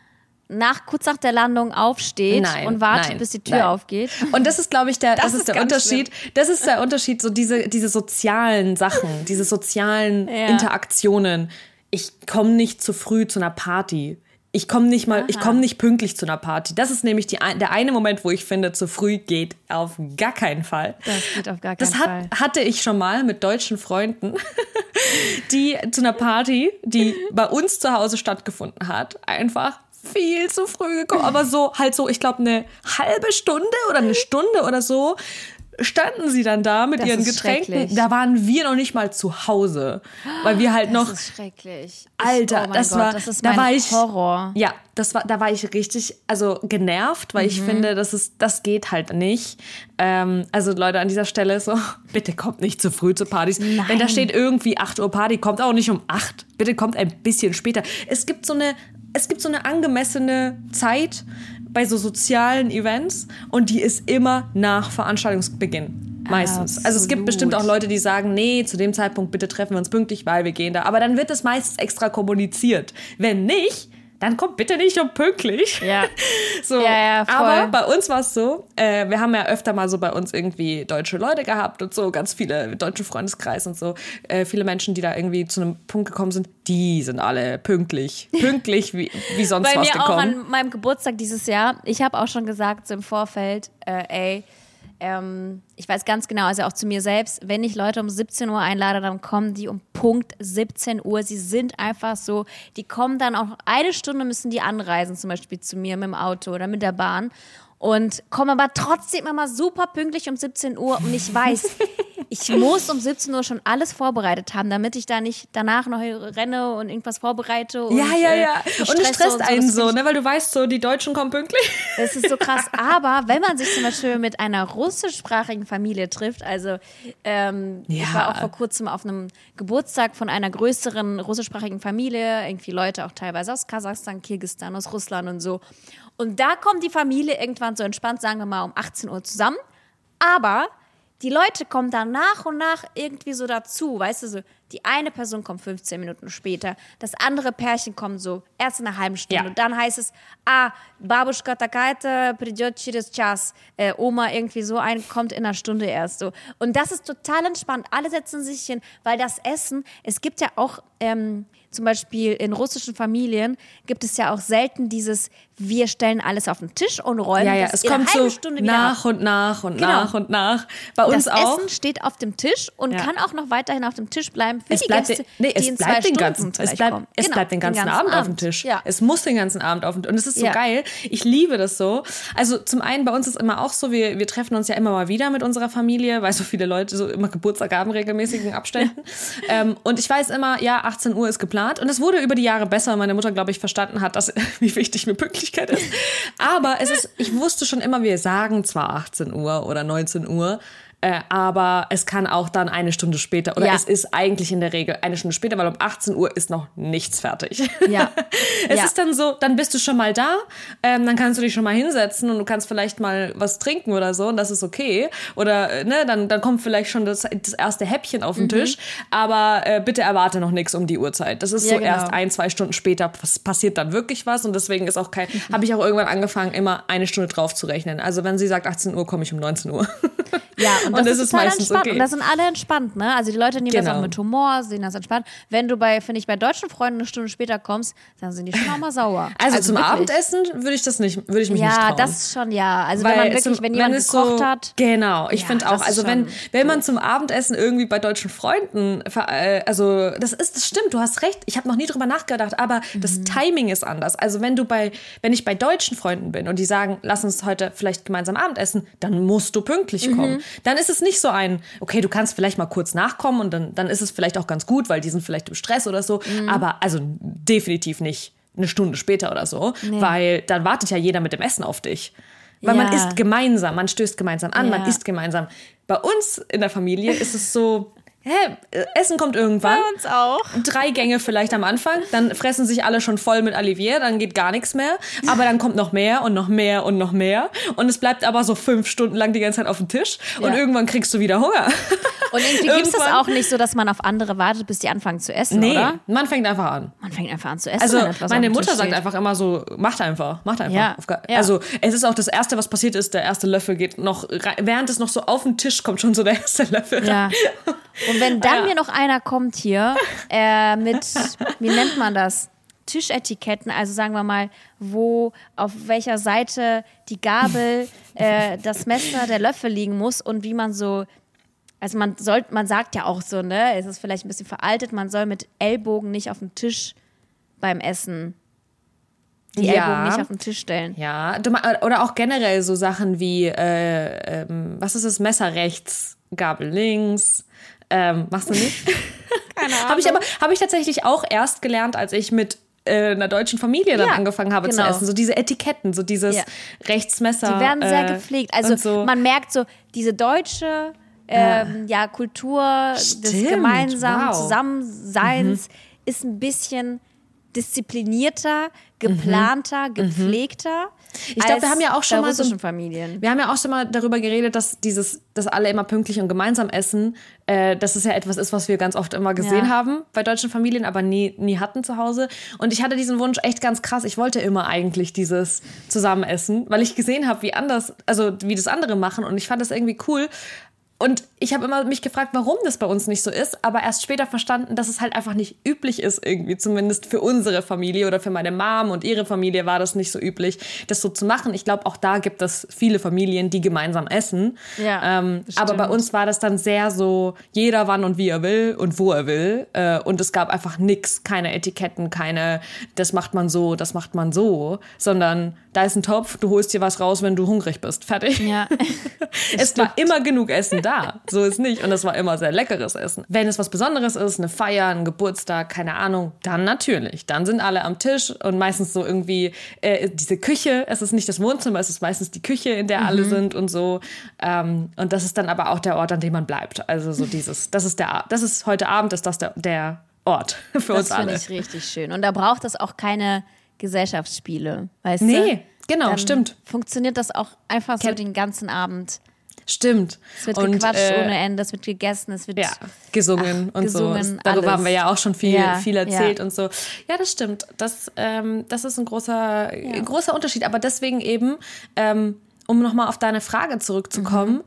kurz nach der Landung aufsteht und wartet, bis die Tür aufgeht? Und das ist, glaube ich, der Unterschied. Schlimm. Das ist der Unterschied, so diese sozialen Sachen, diese sozialen Interaktionen. Ich komme nicht zu früh zu einer Party. Ich komme nicht pünktlich zu einer Party. Das ist nämlich der eine Moment, wo ich finde, zu früh geht auf gar keinen Fall. Das geht auf gar keinen Fall. Das hatte ich schon mal mit deutschen Freunden, die zu einer Party, die bei uns zu Hause stattgefunden hat, einfach viel zu früh gekommen. Aber ich glaube, eine halbe Stunde oder eine Stunde oder so standen sie dann da mit ihren Getränken. Da waren wir noch nicht mal zu Hause, weil wir halt noch. Das ist schrecklich. Alter, das war Horror. Ja, da war ich richtig, genervt, weil ich finde, das geht halt nicht. Also Leute, an dieser Stelle so, bitte kommt nicht zu früh zu Partys. Nein. Wenn da steht irgendwie 8 Uhr Party, kommt auch nicht um 8. Bitte kommt ein bisschen später. Es gibt so eine angemessene Zeit bei so sozialen Events und die ist immer nach Veranstaltungsbeginn. Meistens. Absolut. Also es gibt bestimmt auch Leute, die sagen, nee, zu dem Zeitpunkt bitte treffen wir uns pünktlich, weil wir gehen da. Aber dann wird es meistens extra kommuniziert. Wenn nicht, dann kommt bitte nicht um pünktlich. Ja. So. Ja, voll. Aber bei uns war es so, wir haben ja öfter mal so bei uns irgendwie deutsche Leute gehabt und so, ganz viele deutsche Freundeskreis und so. Viele Menschen, die da irgendwie zu einem Punkt gekommen sind, die sind alle pünktlich wie sonst was gekommen. Bei mir auch an meinem Geburtstag dieses Jahr. Ich habe auch schon gesagt so im Vorfeld, ich weiß ganz genau, also auch zu mir selbst, wenn ich Leute um 17 Uhr einlade, dann kommen die um Punkt 17 Uhr. Sie sind einfach so, die kommen dann auch 1 Stunde müssen die anreisen, zum Beispiel zu mir mit dem Auto oder mit der Bahn und kommen aber trotzdem immer super pünktlich um 17 Uhr und ich weiß, ich muss um 17 Uhr schon alles vorbereitet haben, damit ich da nicht danach noch renne und irgendwas vorbereite. Und, ja. Und es stresst einen so, ne? Weil du weißt so, die Deutschen kommen pünktlich. Das ist so krass. Aber wenn man sich zum Beispiel mit einer russischsprachigen Familie trifft, also ich war auch vor kurzem auf einem Geburtstag von einer größeren russischsprachigen Familie, irgendwie Leute auch teilweise aus Kasachstan, Kirgisistan, aus Russland und so. Und da kommt die Familie irgendwann so entspannt, sagen wir mal um 18 Uhr zusammen. Aber die Leute kommen dann nach und nach irgendwie so dazu, weißt du, so Die eine Person kommt 15 Minuten später. Das andere Pärchen kommt so erst in einer halben Stunde. Und dann heißt es, Babushka такая-то придет через час. Oma irgendwie so kommt in einer Stunde erst so. Und das ist total entspannt. Alle setzen sich hin, weil das Essen, es gibt ja auch zum Beispiel in russischen Familien gibt es ja auch selten dieses, wir stellen alles auf den Tisch und räumen das es kommt so nach und nach und nach und nach. Bei uns das auch. Essen steht auf dem Tisch und kann auch noch weiterhin auf dem Tisch bleiben für die Gäste, die in 2 Stunden kommen. Es bleibt den ganzen Abend auf dem Tisch. Ja. Es muss den ganzen Abend auf dem Tisch. Und es ist so geil. Ich liebe das so. Also zum einen, bei uns ist immer auch so, wir treffen uns ja immer mal wieder mit unserer Familie, weil so viele Leute so immer Geburtstag haben, regelmäßigen Abständen. Und ich weiß immer, 18 Uhr ist geplant. Und es wurde über die Jahre besser, weil meine Mutter, glaube ich, verstanden hat, wie wichtig mir Pünktlichkeit ist. Aber ich wusste schon immer, wir sagen zwar 18 Uhr oder 19 Uhr, aber es kann auch dann eine Stunde später oder es ist eigentlich in der Regel eine Stunde später, weil um 18 Uhr ist noch nichts fertig. Ja. Es ist dann so, dann bist du schon mal da, dann kannst du dich schon mal hinsetzen und du kannst vielleicht mal was trinken oder so und das ist okay. Oder dann kommt vielleicht schon das erste Häppchen auf den Tisch, aber bitte erwarte noch nichts um die Uhrzeit. Das ist so erst 1-2 Stunden später passiert dann wirklich was und deswegen ist auch habe ich auch irgendwann angefangen, immer eine Stunde drauf zu rechnen. Also wenn sie sagt 18 Uhr, komme ich um 19 Uhr. Ja, und das ist meistens entspannt. Okay. Und das sind alle entspannt, ne? Also die Leute nehmen das auch mit Humor, sehen das entspannt. Wenn du bei deutschen Freunden eine Stunde später kommst, dann sind die schon auch mal sauer. Also zum wirklich. Abendessen würde ich mich nicht trauen. Ja, das schon, ja. Also weil wenn jemand gekocht hat. Genau, ich finde auch, also wenn man zum Abendessen irgendwie bei deutschen Freunden, also das stimmt, du hast recht, ich habe noch nie drüber nachgedacht, aber das Timing ist anders. Also wenn ich bei deutschen Freunden bin und die sagen, lass uns heute vielleicht gemeinsam Abendessen, dann musst du pünktlich kommen. Dann ist es nicht so okay, du kannst vielleicht mal kurz nachkommen und dann ist es vielleicht auch ganz gut, weil die sind vielleicht im Stress oder so, aber also definitiv nicht eine Stunde später oder so, weil dann wartet ja jeder mit dem Essen auf dich. Weil man isst gemeinsam, man stößt gemeinsam an, man isst gemeinsam. Bei uns in der Familie ist es so, Essen kommt irgendwann. Bei uns auch. 3 Gänge vielleicht am Anfang, dann fressen sich alle schon voll mit Olivier, dann geht gar nichts mehr. Aber dann kommt noch mehr und noch mehr und noch mehr. Und es bleibt aber so 5 Stunden lang die ganze Zeit auf dem Tisch. Und irgendwann kriegst du wieder Hunger. Und irgendwie gibt es das auch nicht so, dass man auf andere wartet, bis die anfangen zu essen, oder? Man fängt einfach an. Man fängt einfach an zu essen. Also meine Mutter sagt einfach immer so, macht einfach. Ja. Also es ist auch das Erste, was passiert ist, der erste Löffel geht noch, während es noch so auf den Tisch kommt, schon so der erste Löffel rein. Und wenn dann mir noch einer kommt hier mit, wie nennt man das? Tischetiketten, also sagen wir mal, auf welcher Seite die Gabel, das Messer, der Löffel liegen muss und wie man so, also man sagt ja auch so, ne, es ist vielleicht ein bisschen veraltet, man soll mit Ellbogen nicht auf den Tisch beim Essen die Ellbogen nicht auf den Tisch stellen. Ja, oder auch generell so Sachen wie, was ist das, Messer rechts, Gabel links, machst du nicht? Keine Ahnung. Habe ich tatsächlich auch erst gelernt, als ich mit einer deutschen Familie dann angefangen habe zu essen. So diese Etiketten, so dieses Rechtsmesser. Die werden sehr gepflegt. Also so. Man merkt so, diese deutsche Kultur des gemeinsamen Zusammenseins ist ein bisschen disziplinierter, geplanter, gepflegter. Ich glaube, wir haben ja auch schon mal Familien. Wir haben ja auch schon mal darüber geredet, dass alle immer pünktlich und gemeinsam essen, dass es ja etwas ist, was wir ganz oft immer gesehen haben bei deutschen Familien, aber nie hatten zu Hause. Und ich hatte diesen Wunsch echt ganz krass. Ich wollte immer eigentlich dieses Zusammenessen, weil ich gesehen habe, wie das andere machen und ich fand das irgendwie cool. Und ich habe immer mich gefragt, warum das bei uns nicht so ist, aber erst später verstanden, dass es halt einfach nicht üblich ist irgendwie, zumindest für unsere Familie oder für meine Mom und ihre Familie war das nicht so üblich, das so zu machen. Ich glaube, auch da gibt es viele Familien, die gemeinsam essen. Ja, aber bei uns war das dann sehr so, jeder wann und wie er will und wo er will. Und es gab einfach nix, keine Etiketten, das macht man so, sondern da ist ein Topf, du holst dir was raus, wenn du hungrig bist. Fertig. Ja. Es war immer genug Essen da. So ist nicht. Und es war immer sehr leckeres Essen. Wenn es was Besonderes ist, eine Feier, ein Geburtstag, keine Ahnung, dann natürlich. Dann sind alle am Tisch und meistens so irgendwie diese Küche. Es ist nicht das Wohnzimmer, es ist meistens die Küche, in der alle sind und so. Und das ist dann aber auch der Ort, an dem man bleibt. Also so das ist heute Abend, ist das der Ort für uns alle. Das finde ich richtig schön. Und da braucht es auch keine Gesellschaftsspiele, weißt du? Nee, genau, stimmt. Funktioniert das auch einfach so den ganzen Abend. stimmt. Es wird gequatscht ohne Ende, es wird gegessen, es wird gesungen und gesungen, so. Darüber alles. haben wir ja auch schon viel erzählt und so. Ja, das stimmt. Das ist ein großer Unterschied. Aber deswegen eben, um nochmal auf deine Frage zurückzukommen,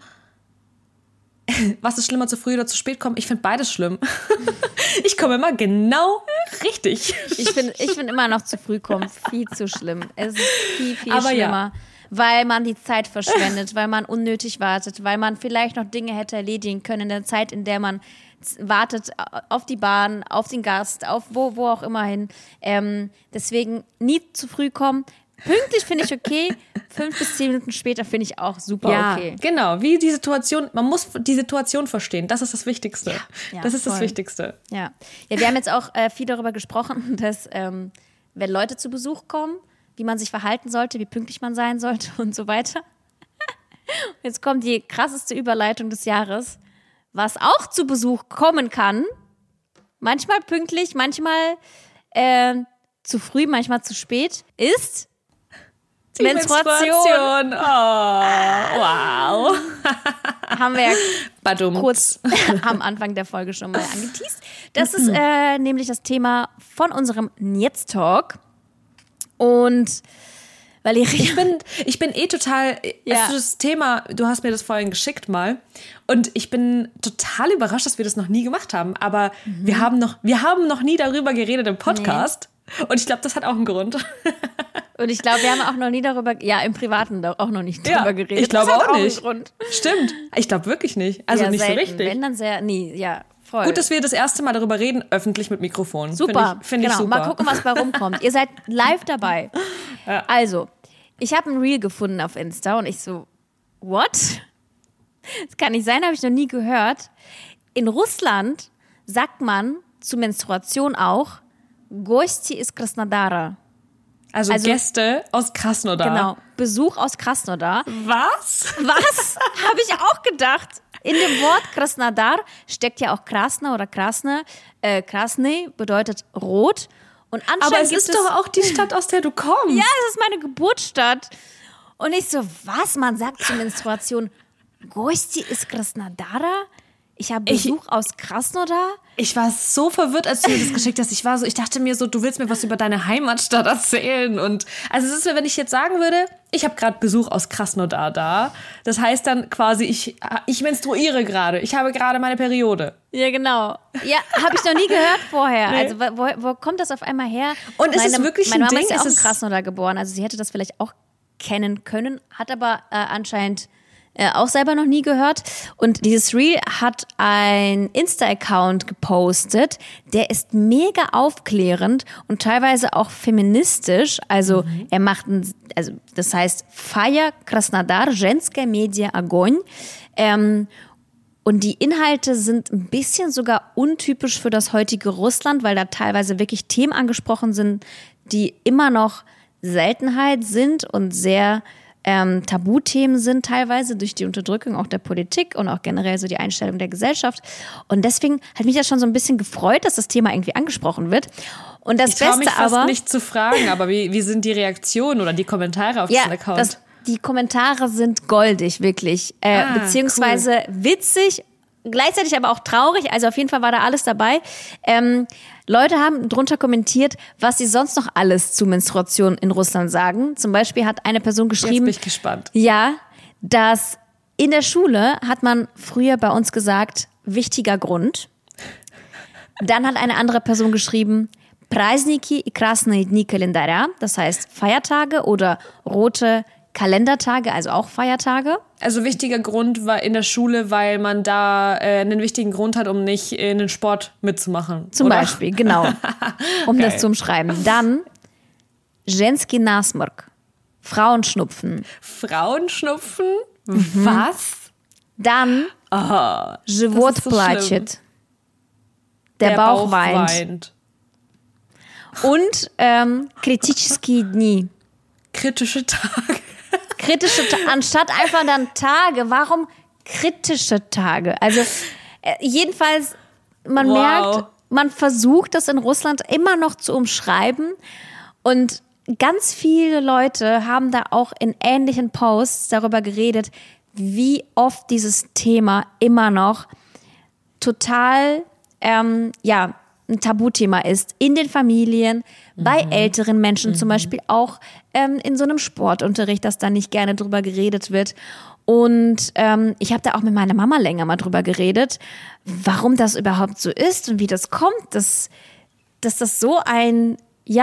was ist schlimmer, zu früh oder zu spät kommen? Ich finde beides schlimm. Ich komme immer genau richtig. Ich finde immer noch zu früh kommen viel zu schlimm. Es ist viel schlimmer. Ja. Weil man die Zeit verschwendet, weil man unnötig wartet, weil man vielleicht noch Dinge hätte erledigen können in der Zeit, in der man wartet auf die Bahn, auf den Gast, auf wo auch immer hin. Deswegen nie zu früh kommen. Pünktlich finde ich okay, 5 bis 10 Minuten später finde ich auch super okay. Genau, wie die Situation, man muss die Situation verstehen, das ist das Wichtigste. Ja, das ist voll. Das Wichtigste. Ja, wir haben jetzt auch viel darüber gesprochen, dass wenn Leute zu Besuch kommen, wie man sich verhalten sollte, wie pünktlich man sein sollte und so weiter. Jetzt kommt die krasseste Überleitung des Jahres, was auch zu Besuch kommen kann, manchmal pünktlich, manchmal zu früh, manchmal zu spät, ist die Menstruation. Oh, wow. Haben wir ja kurz am Anfang der Folge schon mal angeteast. Das ist nämlich das Thema von unserem Jetzt-Talk. Und weil ich bin total, das Thema, du hast mir das vorhin geschickt mal und ich bin total überrascht, dass wir das noch nie gemacht haben, aber wir haben noch nie darüber geredet im Podcast. Und ich glaube, das hat auch einen Grund. Und ich glaube, wir haben auch noch nie darüber, im Privaten auch noch nicht darüber geredet. Ich glaube auch nicht. Grund. Stimmt. Ich glaube wirklich nicht. Also nicht selten. So richtig. Wenn dann voll. Gut, dass wir das erste Mal darüber reden, öffentlich mit Mikrofon. Super. Finde ich super. Mal gucken, was bei rumkommt. Ihr seid live dabei. Ja. Also, ich habe ein Reel gefunden auf Insta und ich so, what? Das kann nicht sein, habe ich noch nie gehört. In Russland sagt man zur Menstruation auch Gosti из Краснодара. Also Gäste aus Krasnodar. Genau, Besuch aus Krasnodar. Was? Habe ich auch gedacht. In dem Wort Krasnodar steckt ja auch Krasna oder Krasne. Krasny bedeutet rot. Und aber es ist doch auch die Stadt, aus der du kommst. Ja, es ist meine Geburtsstadt. Und ich so, was? Man sagt zur Menstruation, Gosti из Краснодара? Ich habe Besuch aus Krasnodar. Ich war so verwirrt, als du mir das geschickt hast. Ich dachte mir so, du willst mir was über deine Heimatstadt erzählen. Und also es ist mir, wenn ich jetzt sagen würde, ich habe gerade Besuch aus Krasnodar da. Das heißt dann quasi, ich menstruiere gerade. Ich habe gerade meine Periode. Ja, genau. Ja, habe ich noch nie gehört vorher. Nee. Also wo kommt das auf einmal her? Und es ist wirklich ein Ding. Meine Mama ist ja auch in Krasnodar geboren. Also sie hätte das vielleicht auch kennen können, hat aber anscheinend auch selber noch nie gehört. Und dieses Reel hat ein Insta-Account gepostet, der ist mega aufklärend und teilweise auch feministisch. Also er macht, das heißt Faya Krasnodar, Женская Media Огонь. Und die Inhalte sind ein bisschen sogar untypisch für das heutige Russland, weil da teilweise wirklich Themen angesprochen sind, die immer noch Seltenheit sind und sehr Tabuthemen sind teilweise durch die Unterdrückung auch der Politik und auch generell so die Einstellung der Gesellschaft. Und deswegen hat mich das schon so ein bisschen gefreut, dass das Thema irgendwie angesprochen wird. Und das Beste aber... Ich traue mich fast nicht zu fragen, aber wie sind die Reaktionen oder die Kommentare auf diesen Account? Die Kommentare sind goldig, wirklich. Beziehungsweise witzig, gleichzeitig aber auch traurig. Also auf jeden Fall war da alles dabei. Leute haben drunter kommentiert, was sie sonst noch alles zu Menstruation in Russland sagen. Zum Beispiel hat eine Person geschrieben... Jetzt bin ich gespannt. Ja, dass in der Schule hat man früher bei uns gesagt, wichtiger Grund. Dann hat eine andere Person geschrieben, Праздники и красные дни календаря, das heißt Feiertage oder rote Kalendertage, also auch Feiertage. Also wichtiger Grund war in der Schule, weil man da einen wichtigen Grund hat, um nicht in den Sport mitzumachen. Zum Beispiel, genau. Um das zu umschreiben. Dann Женский насморк, Frauenschnupfen. Frauenschnupfen? Was? Dann Живот плачет, der Bauch weint. Und критические дни. Kritische Tage. Anstatt einfach dann Tage. Warum kritische Tage? Also jedenfalls, man merkt, man versucht das in Russland immer noch zu umschreiben und ganz viele Leute haben da auch in ähnlichen Posts darüber geredet, wie oft dieses Thema immer noch total, ein Tabuthema ist in den Familien, bei älteren Menschen zum Beispiel auch in so einem Sportunterricht, dass da nicht gerne drüber geredet wird. Und ich habe da auch mit meiner Mama länger mal drüber geredet, warum das überhaupt so ist und wie das kommt, dass das so ein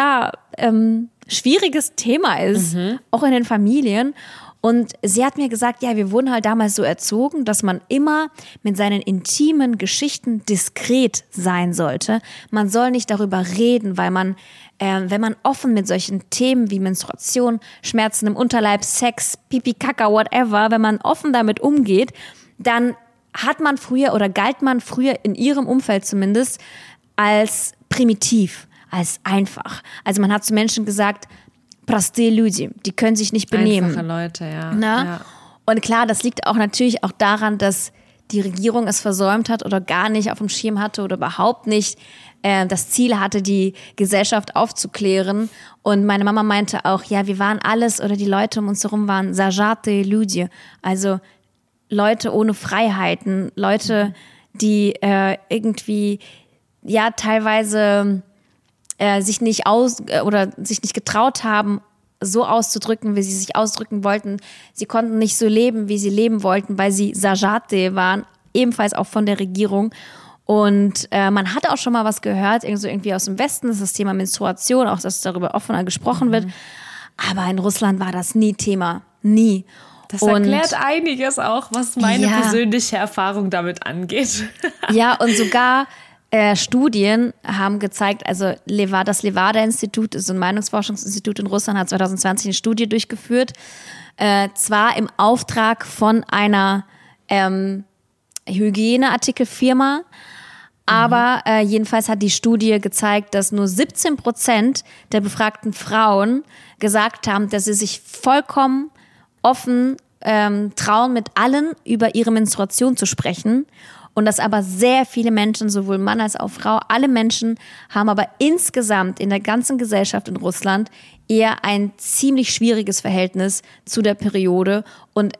schwieriges Thema ist, auch in den Familien. Und sie hat mir gesagt, ja, wir wurden halt damals so erzogen, dass man immer mit seinen intimen Geschichten diskret sein sollte. Man soll nicht darüber reden, weil man, wenn man offen mit solchen Themen wie Menstruation, Schmerzen im Unterleib, Sex, Pipi, Kaka, whatever, wenn man offen damit umgeht, dann hat man früher oder galt man früher in ihrem Umfeld zumindest als primitiv, als einfach. Also man hat zu Menschen gesagt, простые люди, die können sich nicht benehmen. Einfache Leute, ja. Ja. Und klar, das liegt auch natürlich auch daran, dass die Regierung es versäumt hat oder gar nicht auf dem Schirm hatte oder überhaupt nicht das Ziel hatte, die Gesellschaft aufzuklären. Und meine Mama meinte auch, ja, wir waren alles oder die Leute um uns herum waren zajate люди, also Leute ohne Freiheiten, Leute, die irgendwie teilweise sich nicht getraut haben, so auszudrücken, wie sie sich ausdrücken wollten. Sie konnten nicht so leben, wie sie leben wollten, weil sie Zajate waren, ebenfalls auch von der Regierung. Und man hat auch schon mal was gehört, irgendwie aus dem Westen, das ist das Thema Menstruation, auch dass darüber offener gesprochen wird. Aber in Russland war das nie Thema. Nie. Das erklärt einiges auch, was meine persönliche Erfahrung damit angeht. Ja, und sogar Studien haben gezeigt, also das Levada-Institut ist so ein Meinungsforschungsinstitut in Russland, hat 2020 eine Studie durchgeführt, zwar im Auftrag von einer Hygieneartikelfirma, aber jedenfalls hat die Studie gezeigt, dass nur 17% der befragten Frauen gesagt haben, dass sie sich vollkommen offen trauen, mit allen über ihre Menstruation zu sprechen. Und dass aber sehr viele Menschen, sowohl Mann als auch Frau, alle Menschen haben aber insgesamt in der ganzen Gesellschaft in Russland eher ein ziemlich schwieriges Verhältnis zu der Periode. Und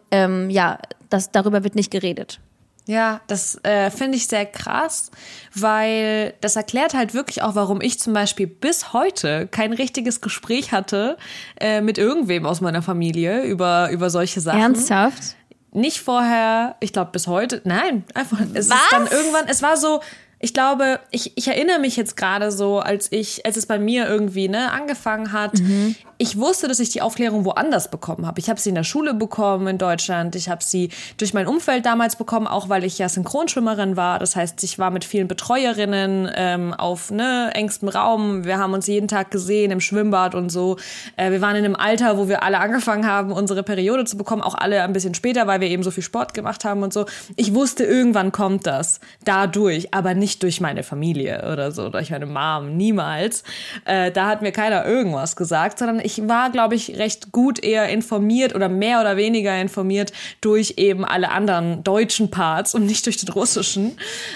darüber wird nicht geredet. Ja, das finde ich sehr krass, weil das erklärt halt wirklich auch, warum ich zum Beispiel bis heute kein richtiges Gespräch hatte mit irgendwem aus meiner Familie über solche Sachen. Ernsthaft? Nicht vorher, ich glaube bis heute, nein, einfach, es ist dann irgendwann, es war so, ich glaube, ich erinnere mich jetzt gerade so, als es bei mir irgendwie angefangen hat. Ich wusste, dass ich die Aufklärung woanders bekommen habe. Ich habe sie in der Schule bekommen in Deutschland. Ich habe sie durch mein Umfeld damals bekommen, auch weil ich ja Synchronschwimmerin war. Das heißt, ich war mit vielen Betreuerinnen auf engstem Raum. Wir haben uns jeden Tag gesehen im Schwimmbad und so. Wir waren in einem Alter, wo wir alle angefangen haben, unsere Periode zu bekommen. Auch alle ein bisschen später, weil wir eben so viel Sport gemacht haben und so. Ich wusste, irgendwann kommt das dadurch, aber nicht durch meine Familie oder so, durch meine Mom, niemals. Da hat mir keiner irgendwas gesagt, sondern ich war, glaube ich, recht gut eher informiert oder mehr oder weniger informiert durch eben alle anderen deutschen Parts und nicht durch den russischen.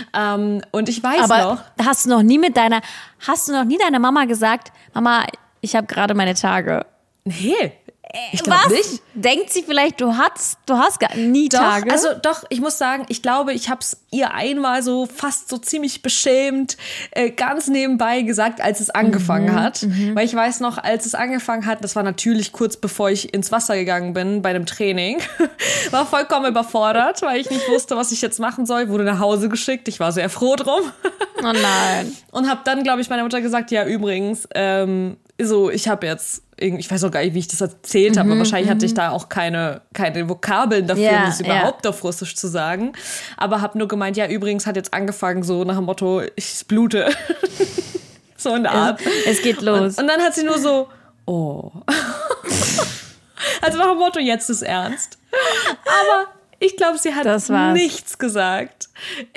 Und ich weiß noch... Hast du noch nie deiner Mama gesagt, Mama, ich habe gerade meine Tage? Nee. Ich glaube nicht. Denkt sie vielleicht, du hast gar nie Tage? Doch, ich muss sagen, ich glaube, ich habe es ihr einmal so fast so ziemlich beschämt ganz nebenbei gesagt, als es angefangen hat. Weil ich weiß noch, als es angefangen hat, das war natürlich kurz bevor ich ins Wasser gegangen bin bei einem Training, war vollkommen überfordert, weil ich nicht wusste, was ich jetzt machen soll, wurde nach Hause geschickt, ich war sehr froh drum. Oh nein. Und habe dann, glaube ich, meiner Mutter gesagt, ja übrigens, ich habe jetzt, ich weiß auch gar nicht, wie ich das erzählt habe, aber wahrscheinlich hatte ich da auch keine Vokabeln dafür, um das überhaupt auf Russisch zu sagen. Aber habe nur gemeint, ja, übrigens hat jetzt angefangen, so nach dem Motto, ich blute. So in der Art. Es geht los. Und dann hat sie nur so, oh. Also nach dem Motto, jetzt ist ernst. Aber ich glaube, sie hat nichts gesagt.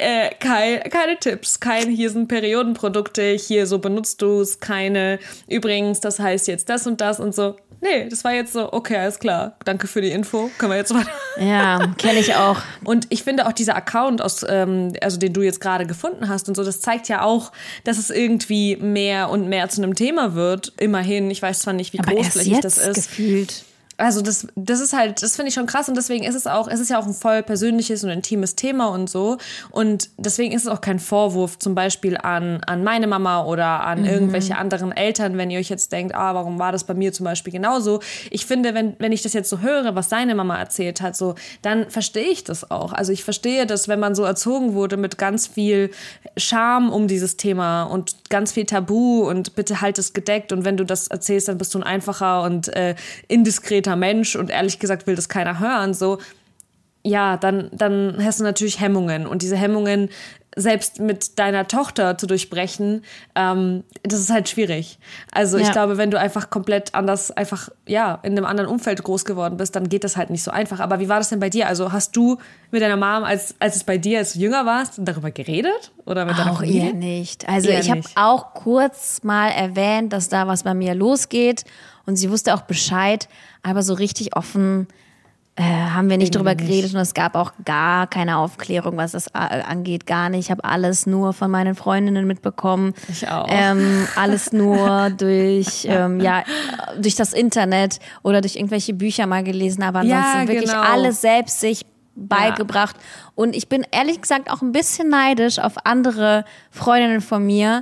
Keine Tipps, hier sind Periodenprodukte, hier so benutzt du es, keine, übrigens, das heißt jetzt das und das und so. Nee, das war jetzt so, okay, alles klar, danke für die Info, können wir jetzt weiter. Ja, kenne ich auch. Und ich finde auch dieser Account, den du jetzt gerade gefunden hast und so, das zeigt ja auch, dass es irgendwie mehr und mehr zu einem Thema wird. Immerhin, ich weiß zwar nicht, wie großflächig das ist. Gefühlt. Also das ist halt, das finde ich schon krass und deswegen ist es ist ja auch ein voll persönliches und intimes Thema und so und deswegen ist es auch kein Vorwurf zum Beispiel an meine Mama oder an irgendwelche anderen Eltern, wenn ihr euch jetzt denkt, warum war das bei mir zum Beispiel genauso? Ich finde, wenn ich das jetzt so höre, was seine Mama erzählt hat, so, dann verstehe ich das auch. Also ich verstehe, dass wenn man so erzogen wurde mit ganz viel Scham um dieses Thema und ganz viel Tabu und bitte halt es gedeckt und wenn du das erzählst, dann bist du ein einfacher und indiskreter Mensch und ehrlich gesagt will das keiner hören, so, ja, dann hast du natürlich Hemmungen und diese Hemmungen selbst mit deiner Tochter zu durchbrechen, das ist halt schwierig. Also ich glaube, wenn du einfach komplett anders, einfach, ja, in einem anderen Umfeld groß geworden bist, dann geht das halt nicht so einfach. Aber wie war das denn bei dir? Also hast du mit deiner Mom, als es bei dir, als du jünger warst, darüber geredet? Oder mit deiner Familie? Auch eher nicht. Also ich habe auch kurz mal erwähnt, dass da was bei mir losgeht und sie wusste auch Bescheid, aber so richtig offen haben wir nicht drüber geredet und es gab auch gar keine Aufklärung, was das angeht, gar nicht. Ich habe alles nur von meinen Freundinnen mitbekommen. Ich auch. Alles nur durch durch das Internet oder durch irgendwelche Bücher mal gelesen, aber ansonsten wirklich alles selbst sich beigebracht. Und ich bin ehrlich gesagt auch ein bisschen neidisch auf andere Freundinnen von mir,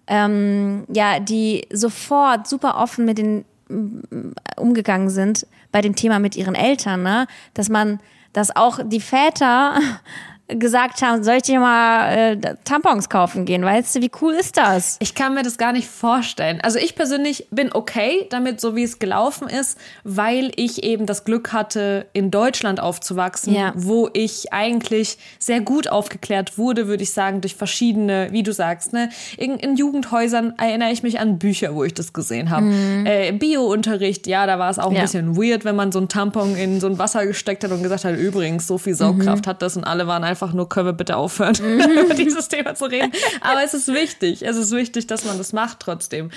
die sofort super offen mit den umgegangen sind bei dem Thema mit ihren Eltern, ne? Dass auch die Väter gesagt haben, soll ich dir mal Tampons kaufen gehen, weißt du, wie cool ist das? Ich kann mir das gar nicht vorstellen. Also ich persönlich bin okay damit, so wie es gelaufen ist, weil ich eben das Glück hatte, in Deutschland aufzuwachsen, wo ich eigentlich sehr gut aufgeklärt wurde, würde ich sagen, durch verschiedene, wie du sagst, ne, in Jugendhäusern erinnere ich mich an Bücher, wo ich das gesehen habe. Bio-Unterricht, da war es auch ein bisschen weird, wenn man so einen Tampon in so ein Wasser gesteckt hat und gesagt hat, übrigens, so viel Saugkraft hat das und alle waren einfach nur, können wir bitte aufhören, über dieses Thema zu reden. Aber es ist wichtig, dass man das macht trotzdem.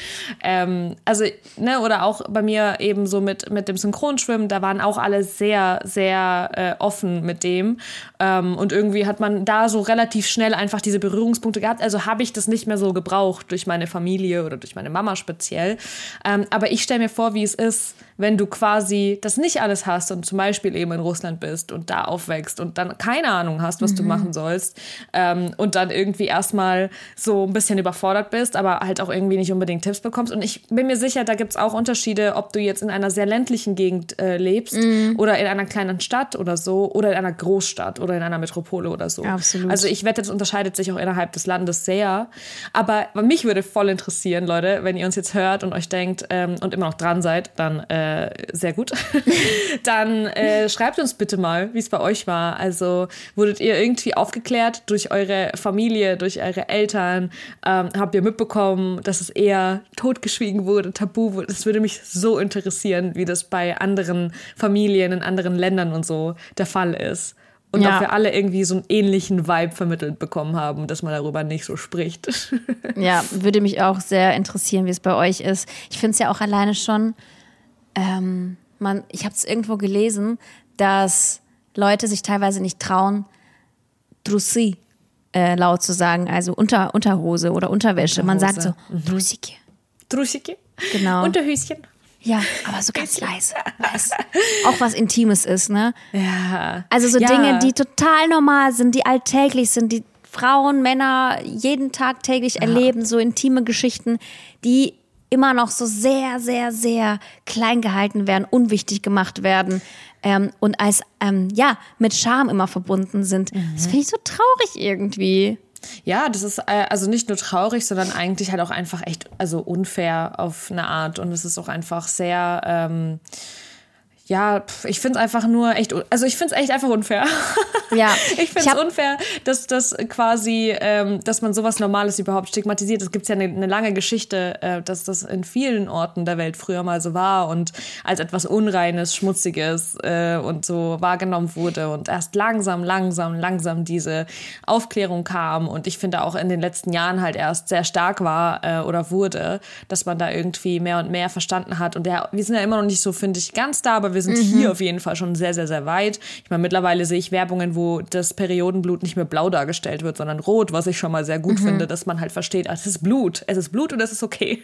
Oder auch bei mir eben so mit dem Synchronschwimmen, da waren auch alle sehr, sehr offen mit dem. Und irgendwie hat man da so relativ schnell einfach diese Berührungspunkte gehabt. Also habe ich das nicht mehr so gebraucht durch meine Familie oder durch meine Mama speziell. Aber ich stelle mir vor, wie es ist, wenn du quasi das nicht alles hast und zum Beispiel eben in Russland bist und da aufwächst und dann keine Ahnung hast, was du machen sollst und dann irgendwie erstmal so ein bisschen überfordert bist, aber halt auch irgendwie nicht unbedingt Tipps bekommst. Und ich bin mir sicher, da gibt's auch Unterschiede, ob du jetzt in einer sehr ländlichen Gegend lebst oder in einer kleinen Stadt oder so oder in einer Großstadt oder in einer Metropole oder so. Absolut. Also ich wette, das unterscheidet sich auch innerhalb des Landes sehr. Aber mich würde voll interessieren, Leute, wenn ihr uns jetzt hört und euch denkt und immer noch dran seid, dann sehr gut. Dann schreibt uns bitte mal, wie es bei euch war. Also wurdet ihr irgendwie aufgeklärt durch eure Familie, durch eure Eltern? Habt ihr mitbekommen, dass es eher totgeschwiegen wurde, tabu wurde? Das würde mich so interessieren, wie das bei anderen Familien in anderen Ländern und so der Fall ist. Und ob wir alle irgendwie so einen ähnlichen Vibe vermittelt bekommen haben, dass man darüber nicht so spricht. Ja, würde mich auch sehr interessieren, wie es bei euch ist. Ich finde es ja auch alleine schon, ich habe es irgendwo gelesen, dass Leute sich teilweise nicht trauen, Trusi laut zu sagen, also Unterhose oder Unterwäsche. Man sagt so, Trusiki. Trusiki? Genau. Unterhöschen. Ja, aber so ganz leise. Was auch was Intimes ist, ne? Ja. Also so Dinge, die total normal sind, die alltäglich sind, die Frauen, Männer jeden Tag täglich erleben, so intime Geschichten, die immer noch so sehr, sehr, sehr klein gehalten werden, unwichtig gemacht werden und als mit Scham immer verbunden sind. Das finde ich so traurig irgendwie. Ja, das ist also nicht nur traurig, sondern eigentlich halt auch einfach echt unfair auf eine Art. Und es ist auch einfach sehr, ich finde es einfach nur echt, ich finde es echt einfach unfair. Ja. Ich finde es unfair, dass das quasi, dass man sowas Normales überhaupt stigmatisiert. Es gibt ja eine lange Geschichte, dass das in vielen Orten der Welt früher mal so war und als etwas Unreines, Schmutziges und so wahrgenommen wurde und erst langsam diese Aufklärung kam und ich finde auch in den letzten Jahren halt erst sehr stark war oder wurde, dass man da irgendwie mehr und mehr verstanden hat und wir sind ja immer noch nicht so, finde ich, ganz da, aber wir sind hier auf jeden Fall schon sehr, sehr, sehr weit. Ich meine, mittlerweile sehe ich Werbungen, wo das Periodenblut nicht mehr blau dargestellt wird, sondern rot, was ich schon mal sehr gut finde, dass man halt versteht, es ist Blut und es ist okay.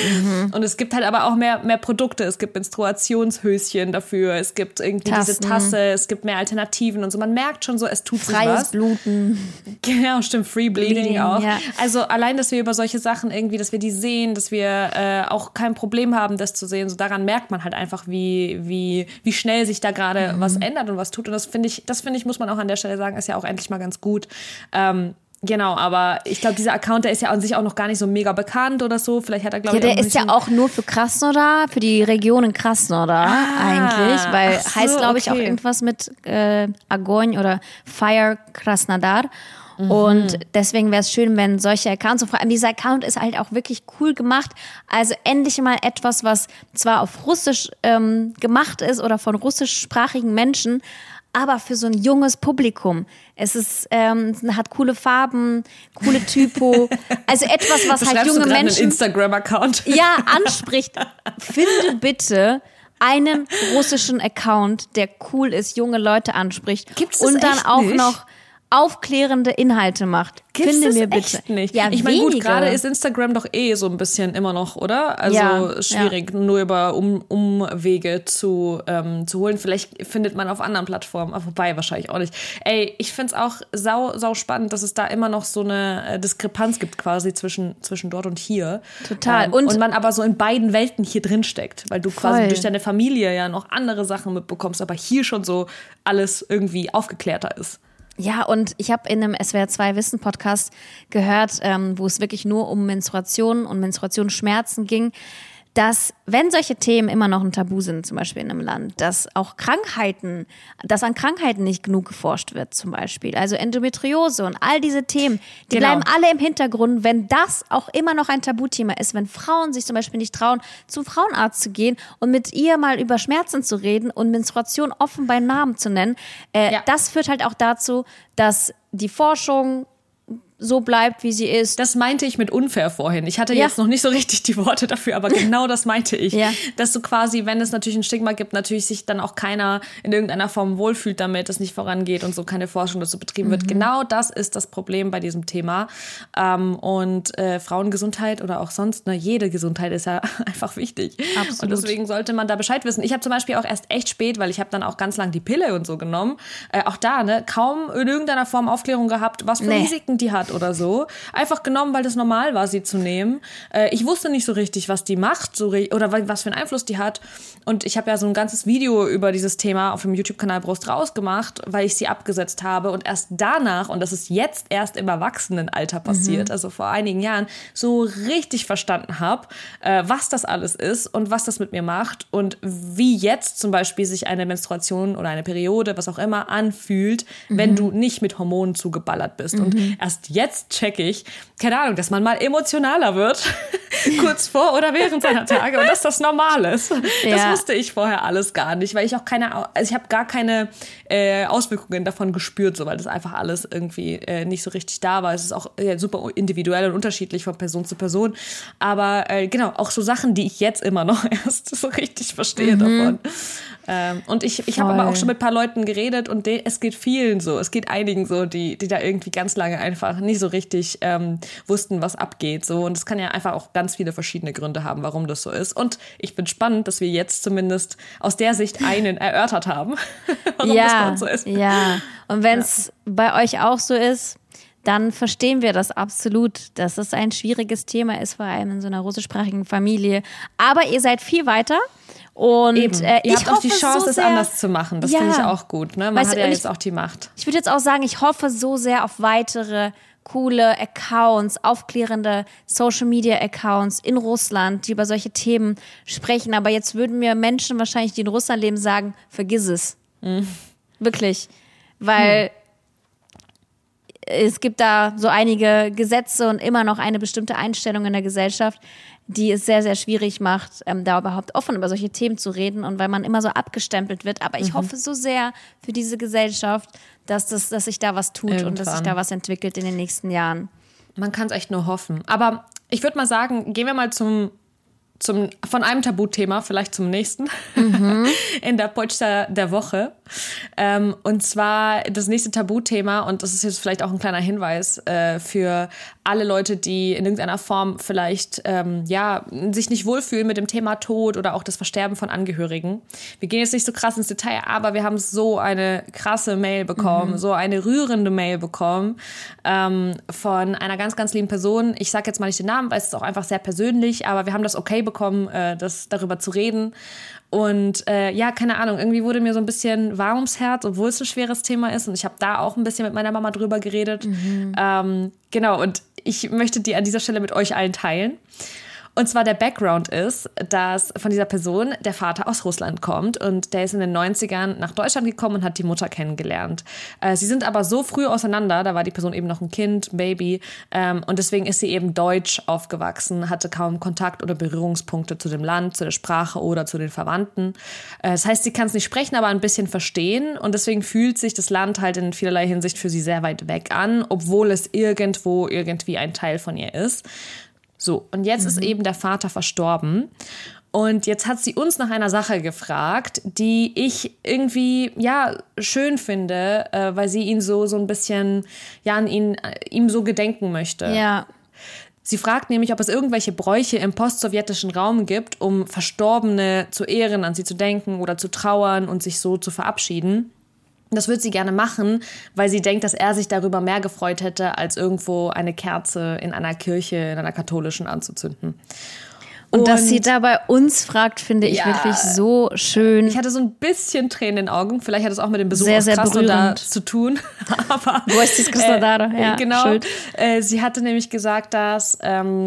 Und es gibt halt aber auch mehr Produkte. Es gibt Menstruationshöschen dafür, es gibt irgendwie diese Tasse, es gibt mehr Alternativen und so. Man merkt schon so, es tut sich was. Freies Bluten. Genau, stimmt, Free Bleeding auch. Ja. Also allein, dass wir über solche Sachen irgendwie, dass wir die sehen, dass wir auch kein Problem haben, das zu sehen. So daran merkt man halt einfach, wie schnell sich da gerade was ändert und was tut. Und das finde ich, muss man auch an der Stelle sagen, ist ja auch endlich mal ganz gut. Genau, aber ich glaube, dieser Account, der ist ja an sich auch noch gar nicht so mega bekannt oder so. Vielleicht hat er, glaube ich, der ist ja auch nur für Krasnodar, für die Region in Krasnodar eigentlich, weil heißt, glaube ich, auch irgendwas mit Огонь oder Fire Krasnodar. Und deswegen wäre es schön, wenn solche Accounts, und vor allem dieser Account ist halt auch wirklich cool gemacht. Also endlich mal etwas, was zwar auf Russisch gemacht ist oder von russischsprachigen Menschen, aber für so ein junges Publikum. Es ist, hat coole Farben, coole Typo. Also etwas, was halt junge Menschen. Einen Instagram-Account. Ja, anspricht. Finde bitte einen russischen Account, der cool ist, junge Leute anspricht. Gibt's das und dann echt auch nicht? Noch aufklärende Inhalte macht. Finde mir bitte. Echt nicht. Ja, ich meine, gut, gerade ist Instagram doch so ein bisschen immer noch, oder? Also schwierig, nur über Umwege zu holen. Vielleicht findet man auf anderen Plattformen, aber wobei wahrscheinlich auch nicht. Ey, ich finde es auch sau spannend, dass es da immer noch so eine Diskrepanz gibt quasi zwischen dort und hier. Total. Und man aber so in beiden Welten hier drin steckt, weil du quasi durch deine Familie ja noch andere Sachen mitbekommst, aber hier schon so alles irgendwie aufgeklärter ist. Ja, und ich habe in einem SWR2 Wissen Podcast gehört, wo es wirklich nur um Menstruation und Menstruationsschmerzen ging, dass, wenn solche Themen immer noch ein Tabu sind, zum Beispiel in einem Land, dass auch dass an Krankheiten nicht genug geforscht wird, zum Beispiel. Also Endometriose und all diese Themen, die bleiben alle im Hintergrund, wenn das auch immer noch ein Tabuthema ist, wenn Frauen sich zum Beispiel nicht trauen, zum Frauenarzt zu gehen und mit ihr mal über Schmerzen zu reden und Menstruation offen beim Namen zu nennen. Das führt halt auch dazu, dass die Forschung so bleibt, wie sie ist. Das meinte ich mit unfair vorhin. Ich hatte jetzt noch nicht so richtig die Worte dafür, aber genau das meinte ich. Ja. Dass du quasi, wenn es natürlich ein Stigma gibt, natürlich sich dann auch keiner in irgendeiner Form wohlfühlt damit, es nicht vorangeht und so keine Forschung dazu betrieben wird. Genau das ist das Problem bei diesem Thema. Und Frauengesundheit oder auch sonst, jede Gesundheit ist ja einfach wichtig. Absolut. Und deswegen sollte man da Bescheid wissen. Ich habe zum Beispiel auch erst echt spät, weil ich habe dann auch ganz lang die Pille und so genommen. Auch da, kaum in irgendeiner Form Aufklärung gehabt, was für Risiken die hat oder so. Einfach genommen, weil das normal war, sie zu nehmen. Ich wusste nicht so richtig, was die macht oder was für einen Einfluss die hat. Und ich habe ja so ein ganzes Video über dieses Thema auf dem YouTube-Kanal Brust raus gemacht, weil ich sie abgesetzt habe. Und erst danach, und das ist jetzt erst im Erwachsenenalter passiert, also vor einigen Jahren, so richtig verstanden habe, was das alles ist und was das mit mir macht und wie jetzt zum Beispiel sich eine Menstruation oder eine Periode, was auch immer, anfühlt, wenn du nicht mit Hormonen zugeballert bist. Und erst jetzt checke ich, keine Ahnung, dass man mal emotionaler wird, kurz vor oder während seiner Tage und dass das normal ist. Das wusste ich vorher alles gar nicht, weil ich auch ich habe gar keine Auswirkungen davon gespürt, so, weil das einfach alles irgendwie nicht so richtig da war. Es ist auch super individuell und unterschiedlich von Person zu Person, aber genau, auch so Sachen, die ich jetzt immer noch erst so richtig verstehe davon. Und ich habe aber auch schon mit ein paar Leuten geredet und es geht vielen so, es geht einigen so, die da irgendwie ganz lange einfach nicht so richtig wussten, was abgeht. So. Und es kann ja einfach auch ganz viele verschiedene Gründe haben, warum das so ist. Und ich bin spannend, dass wir jetzt zumindest aus der Sicht einen erörtert haben, warum das bei uns so ist. Ja, und wenn es bei euch auch so ist, dann verstehen wir das absolut, dass es ein schwieriges Thema ist, vor allem in so einer russischsprachigen Familie. Aber ihr seid viel weiter. Und ihr habt auch die Chance, so es anders zu machen. Das finde ich auch gut. Ne? Man hat ja jetzt auch die Macht. Ich würde jetzt auch sagen, ich hoffe so sehr auf weitere coole Accounts, aufklärende Social-Media-Accounts in Russland, die über solche Themen sprechen. Aber jetzt würden mir Menschen wahrscheinlich, die in Russland leben, sagen, vergiss es. Wirklich. Weil es gibt da so einige Gesetze und immer noch eine bestimmte Einstellung in der Gesellschaft, die es sehr, sehr schwierig macht, da überhaupt offen über solche Themen zu reden und weil man immer so abgestempelt wird. Aber ich hoffe so sehr für diese Gesellschaft, dass sich da was tut und dass sich da was entwickelt in den nächsten Jahren. Man kann es echt nur hoffen. Aber ich würde mal sagen, gehen wir mal zum von einem Tabuthema vielleicht zum nächsten in der Poczta der Woche. Und zwar das nächste Tabuthema, und das ist jetzt vielleicht auch ein kleiner Hinweis für alle Leute, die in irgendeiner Form vielleicht sich nicht wohlfühlen mit dem Thema Tod oder auch das Versterben von Angehörigen. Wir gehen jetzt nicht so krass ins Detail, aber wir haben so eine krasse Mail bekommen, so eine rührende Mail bekommen von einer ganz, ganz lieben Person. Ich sage jetzt mal nicht den Namen, weil es ist auch einfach sehr persönlich, aber wir haben das okay bekommen, darüber zu reden. Und keine Ahnung, irgendwie wurde mir so ein bisschen warm ums Herz, obwohl es ein schweres Thema ist. Und ich habe da auch ein bisschen mit meiner Mama drüber geredet. Genau, und ich möchte die an dieser Stelle mit euch allen teilen. Und zwar der Background ist, dass von dieser Person der Vater aus Russland kommt und der ist in den 90ern nach Deutschland gekommen und hat die Mutter kennengelernt. Sie sind aber so früh auseinander, da war die Person eben noch ein Kind, ein Baby, und deswegen ist sie eben deutsch aufgewachsen, hatte kaum Kontakt oder Berührungspunkte zu dem Land, zu der Sprache oder zu den Verwandten. Das heißt, sie kann es nicht sprechen, aber ein bisschen verstehen, und deswegen fühlt sich das Land halt in vielerlei Hinsicht für sie sehr weit weg an, obwohl es irgendwie ein Teil von ihr ist. So, und jetzt ist eben der Vater verstorben. Und jetzt hat sie uns nach einer Sache gefragt, die ich irgendwie, schön finde, weil sie ihn so ein bisschen, ihm so gedenken möchte. Ja. Sie fragt nämlich, ob es irgendwelche Bräuche im postsowjetischen Raum gibt, um Verstorbene zu ehren, an sie zu denken oder zu trauern und sich so zu verabschieden. Das würde sie gerne machen, weil sie denkt, dass er sich darüber mehr gefreut hätte, als irgendwo eine Kerze in einer Kirche, in einer katholischen anzuzünden. Und dass sie da bei uns fragt, finde ich wirklich so schön. Ich hatte so ein bisschen Tränen in den Augen. Vielleicht hat es auch mit dem Besuch aus Krasnodar zu tun. Aber wo ist das Krasnodar? Genau. Sie hatte nämlich gesagt, dass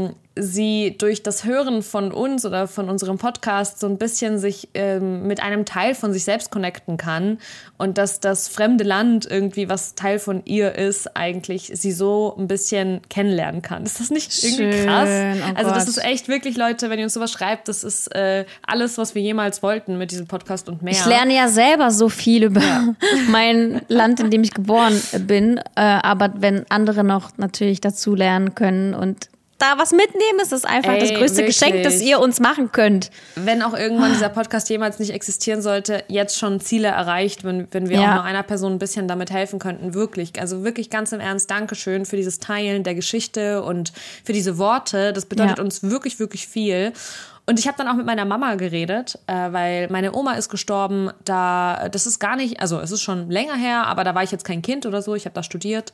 sie durch das Hören von uns oder von unserem Podcast so ein bisschen sich mit einem Teil von sich selbst connecten kann und dass das fremde Land irgendwie, was Teil von ihr ist, eigentlich sie so ein bisschen kennenlernen kann. Ist das nicht irgendwie krass? Oh also das ist echt wirklich, Leute, wenn ihr uns sowas schreibt, das ist alles, was wir jemals wollten mit diesem Podcast und mehr. Ich lerne ja selber so viel über mein Land, in dem ich geboren bin, aber wenn andere noch natürlich dazu lernen können und da was mitnehmen, ist das einfach das größte Geschenk, das ihr uns machen könnt. Wenn auch irgendwann dieser Podcast jemals nicht existieren sollte, jetzt schon Ziele erreicht, wenn wir auch nur einer Person ein bisschen damit helfen könnten. Wirklich, also wirklich ganz im Ernst, Dankeschön für dieses Teilen der Geschichte und für diese Worte. Das bedeutet uns wirklich, wirklich viel. Und ich habe dann auch mit meiner Mama geredet, weil meine Oma ist gestorben. Das ist gar nicht, also es ist schon länger her, aber da war ich jetzt kein Kind oder so. Ich habe da studiert.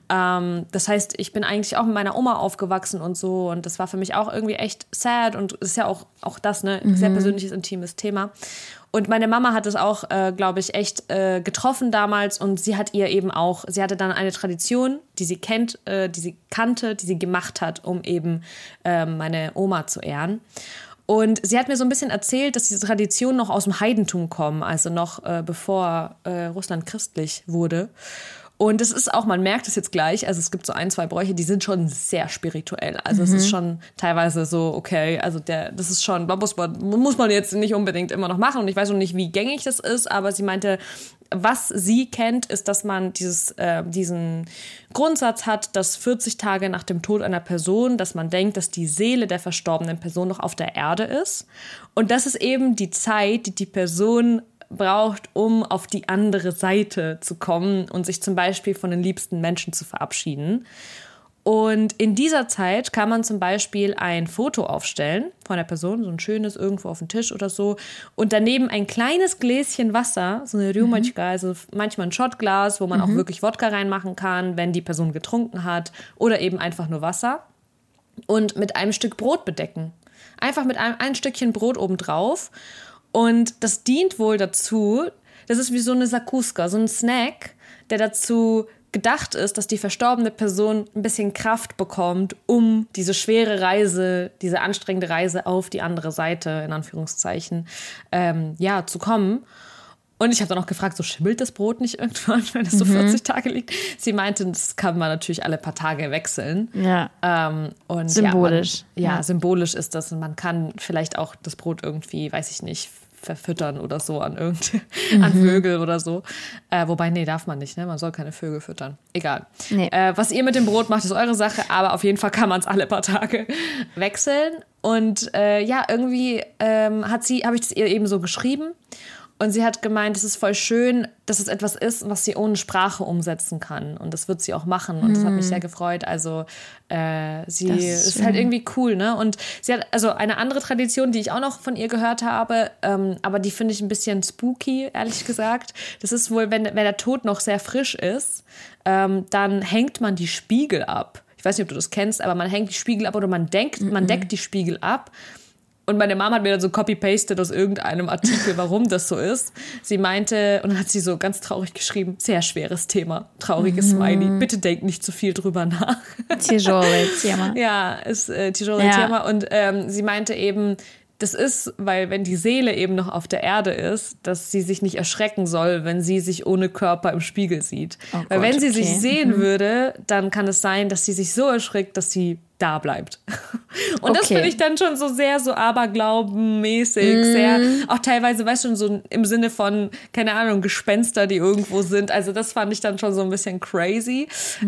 Das heißt, ich bin eigentlich auch mit meiner Oma aufgewachsen und so. Und das war für mich auch irgendwie echt sad. Und es ist ja auch das, ne, sehr persönliches, intimes Thema. Und meine Mama hat es auch, glaube ich, echt getroffen damals. Und sie hatte dann eine Tradition, die sie die sie kannte, die sie gemacht hat, um eben meine Oma zu ehren. Und sie hat mir so ein bisschen erzählt, dass diese Traditionen noch aus dem Heidentum kommen, also noch bevor Russland christlich wurde. Und es ist auch, man merkt es jetzt gleich, also es gibt so 1, 2 Bräuche, die sind schon sehr spirituell. Also es ist schon teilweise so, okay, also das ist schon, muss man jetzt nicht unbedingt immer noch machen. Und ich weiß noch nicht, wie gängig das ist, aber sie meinte, was sie kennt, ist, dass man diesen Grundsatz hat, dass 40 Tage nach dem Tod einer Person, dass man denkt, dass die Seele der verstorbenen Person noch auf der Erde ist. Und das ist eben die Zeit, die die Person braucht, um auf die andere Seite zu kommen und sich zum Beispiel von den liebsten Menschen zu verabschieden. Und in dieser Zeit kann man zum Beispiel ein Foto aufstellen von der Person, so ein schönes irgendwo auf dem Tisch oder so, und daneben ein kleines Gläschen Wasser, so eine Rjumatschka, also manchmal ein Shotglas, wo man auch wirklich Wodka reinmachen kann, wenn die Person getrunken hat, oder eben einfach nur Wasser, und mit einem Stück Brot bedecken. Einfach mit ein Stückchen Brot obendrauf. Und das dient wohl dazu, das ist wie so eine Sakuska, so ein Snack, der dazu gedacht ist, dass die verstorbene Person ein bisschen Kraft bekommt, um diese schwere Reise, diese anstrengende Reise auf die andere Seite, in Anführungszeichen, zu kommen. Und ich habe dann auch gefragt, so schimmelt das Brot nicht irgendwann, wenn es so 40 Tage liegt? Sie meinte, das kann man natürlich alle paar Tage wechseln. Ja. Und symbolisch. Symbolisch ist das. Und man kann vielleicht auch das Brot irgendwie, weiß ich nicht, verfüttern oder so an an Vögel oder so. Wobei, nee, darf man nicht, ne? Man soll keine Vögel füttern. Egal. Nee. Was ihr mit dem Brot macht, ist eure Sache, aber auf jeden Fall kann man es alle paar Tage wechseln. Und irgendwie habe ich das ihr eben so geschrieben. Und sie hat gemeint, es ist voll schön, dass es etwas ist, was sie ohne Sprache umsetzen kann. Und das wird sie auch machen. Und das hat mich sehr gefreut. Also sie ist halt irgendwie cool, ne? Und sie hat also eine andere Tradition, die ich auch noch von ihr gehört habe, aber die finde ich ein bisschen spooky, ehrlich gesagt. Das ist wohl, wenn der Tod noch sehr frisch ist, dann hängt man die Spiegel ab. Ich weiß nicht, ob du das kennst, aber man hängt die Spiegel ab oder man deckt die Spiegel ab. Und meine Mama hat mir dann so copy-pasted aus irgendeinem Artikel, warum das so ist. Sie meinte, und dann hat sie so ganz traurig geschrieben, sehr schweres Thema, trauriges Smiley, bitte denk nicht zu viel drüber nach. Тяжелое Thema. Ja, ist тяжелое Thema. Und sie meinte eben, das ist, weil wenn die Seele eben noch auf der Erde ist, dass sie sich nicht erschrecken soll, wenn sie sich ohne Körper im Spiegel sieht. Oh weil wenn sie sich sehen würde, dann kann es sein, dass sie sich so erschrickt, dass sie da bleibt. Und das finde ich dann schon so sehr so aberglaubenmäßig, sehr, auch teilweise, weißt du, so im Sinne von, keine Ahnung, Gespenster, die irgendwo sind. Also das fand ich dann schon so ein bisschen crazy.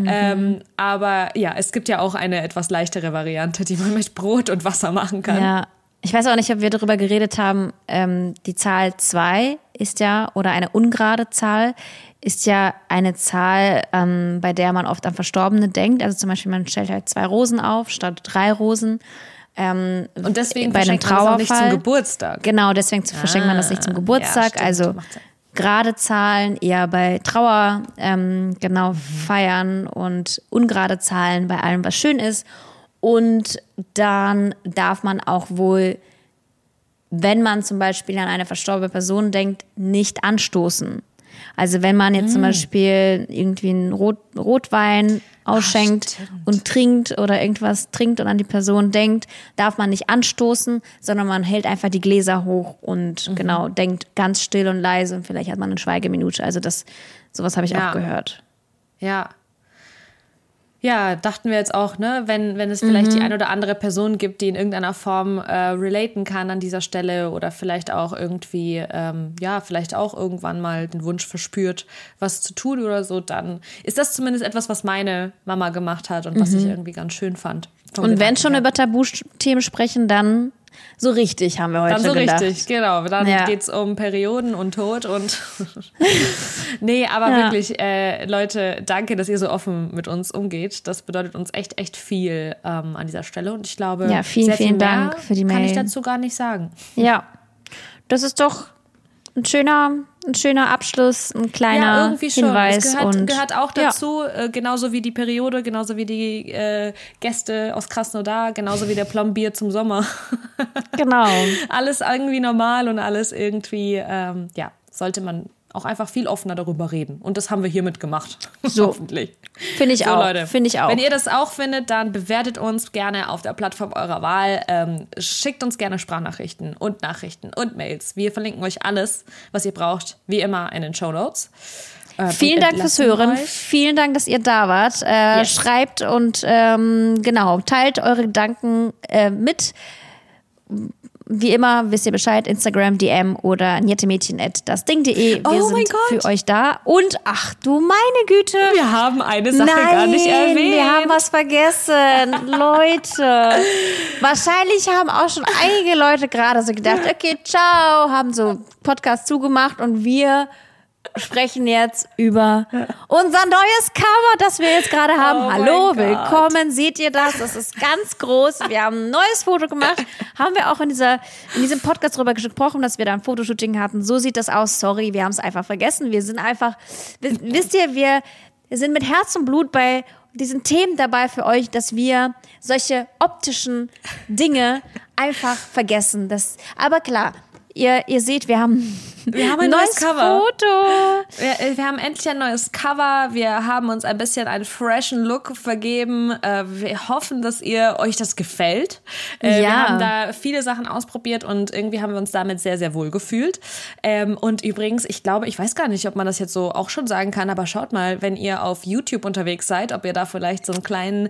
Aber ja, es gibt ja auch eine etwas leichtere Variante, die man mit Brot und Wasser machen kann. Ja. Ich weiß auch nicht, ob wir darüber geredet haben, die Zahl 2 ist ja, oder eine ungerade Zahl, ist ja eine Zahl, bei der man oft an Verstorbene denkt. Also zum Beispiel, man stellt halt 2 Rosen auf statt 3 Rosen. Und deswegen bei einem verschenkt man das auch nicht zum Geburtstag. Genau, deswegen verschenkt man das nicht zum Geburtstag. Ja, also gerade Zahlen eher bei Trauer feiern und ungerade Zahlen bei allem, was schön ist. Und dann darf man auch wohl, wenn man zum Beispiel an eine verstorbene Person denkt, nicht anstoßen. Also wenn man jetzt zum Beispiel irgendwie einen Rotwein ausschenkt und trinkt oder irgendwas trinkt und an die Person denkt, darf man nicht anstoßen, sondern man hält einfach die Gläser hoch und denkt ganz still und leise und vielleicht hat man eine Schweigeminute. Also sowas habe ich auch gehört. Ja. Ja, dachten wir jetzt auch, ne, wenn es vielleicht die ein oder andere Person gibt, die in irgendeiner Form relaten kann an dieser Stelle oder vielleicht auch irgendwie, vielleicht auch irgendwann mal den Wunsch verspürt, was zu tun oder so, dann ist das zumindest etwas, was meine Mama gemacht hat und was ich irgendwie ganz schön fand. Und wenn schon über Tabuthemen sprechen, dann so richtig, haben wir heute gedacht. Dann so richtig, genau. Dann geht's um Perioden und Tod und nee, aber wirklich, Leute, danke, dass ihr so offen mit uns umgeht. Das bedeutet uns echt, echt viel an dieser Stelle. Und ich glaube, vielen Dank für die Mail. Kann ich dazu gar nicht sagen. Ja, das ist doch ein schöner Abschluss, ein kleiner irgendwie schon. Hinweis. Es gehört auch dazu, genauso wie die Periode, genauso wie die Gäste aus Krasnodar, genauso wie der Plombier zum Sommer. Genau. Alles irgendwie normal und alles irgendwie, sollte man auch einfach viel offener darüber reden. Und das haben wir hiermit gemacht. So. Hoffentlich. Finde ich auch. Leute, finde ich auch. Wenn ihr das auch findet, dann bewertet uns gerne auf der Plattform eurer Wahl. Schickt uns gerne Sprachnachrichten und Nachrichten und Mails. Wir verlinken euch alles, was ihr braucht, wie immer in den Shownotes. Vielen Dank fürs Hören. Vielen Dank, dass ihr da wart. Schreibt und teilt eure Gedanken mit. Wie immer, wisst ihr Bescheid, Instagram, DM oder njettemädchen@dasding.de. Wir sind für euch da. Und, ach du meine Güte. Wir haben eine Sache gar nicht erwähnt. Wir haben was vergessen. Leute. Wahrscheinlich haben auch schon einige Leute gerade so gedacht, okay, ciao, haben so Podcast zugemacht und wir sprechen jetzt über unser neues Cover, das wir jetzt gerade haben. Hallo, willkommen. Seht ihr das? Das ist ganz groß. Wir haben ein neues Foto gemacht. Haben wir auch in diesem Podcast drüber gesprochen, dass wir da ein Fotoshooting hatten. So sieht das aus. Sorry, wir haben es einfach vergessen. Wir sind einfach, wisst ihr, wir sind mit Herz und Blut bei diesen Themen dabei für euch, dass wir solche optischen Dinge einfach vergessen. Aber klar, Ihr seht, wir haben ein neues Cover. Foto. Wir haben endlich ein neues Cover. Wir haben uns ein bisschen einen freshen Look vergeben. Wir hoffen, dass euch das gefällt. Wir haben da viele Sachen ausprobiert und irgendwie haben wir uns damit sehr, sehr wohl gefühlt. Und übrigens, ich weiß gar nicht, ob man das jetzt so auch schon sagen kann, aber schaut mal, wenn ihr auf YouTube unterwegs seid, ob ihr da vielleicht so einen kleinen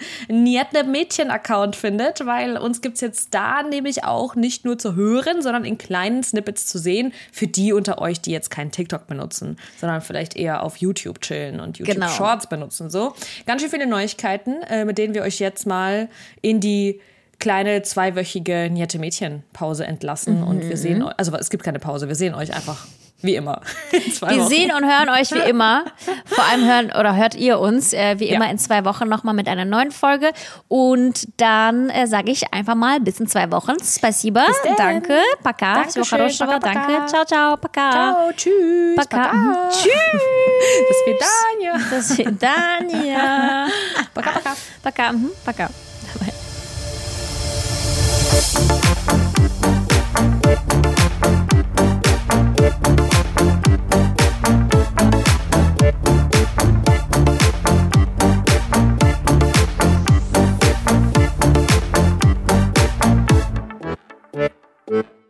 Njettemädchen-Account findet, weil uns gibt's jetzt da nämlich auch nicht nur zu hören, sondern in kleinen Snippets zu sehen, für die unter euch, die jetzt keinen TikTok benutzen, sondern vielleicht eher auf YouTube chillen und YouTube Shorts benutzen. So. Ganz schön viele Neuigkeiten, mit denen wir euch jetzt mal in die kleine 2-wöchige Niette-Mädchen-Pause entlassen. Und wir sehen euch, also es gibt keine Pause, wir sehen euch einfach wie immer. Wir sehen und hören euch wie immer. Vor allem hört ihr uns wie immer in 2 Wochen nochmal mit einer neuen Folge. Und dann sage ich einfach mal bis in 2 Wochen. Spasiba. Danke. Paka. Dankeschön. Danke. Ciao, ciao. Paka. Ciao. Tschüss. Paka. Tschüss. Bis Vidania. Paka, paka. Paka. Paka. Bye.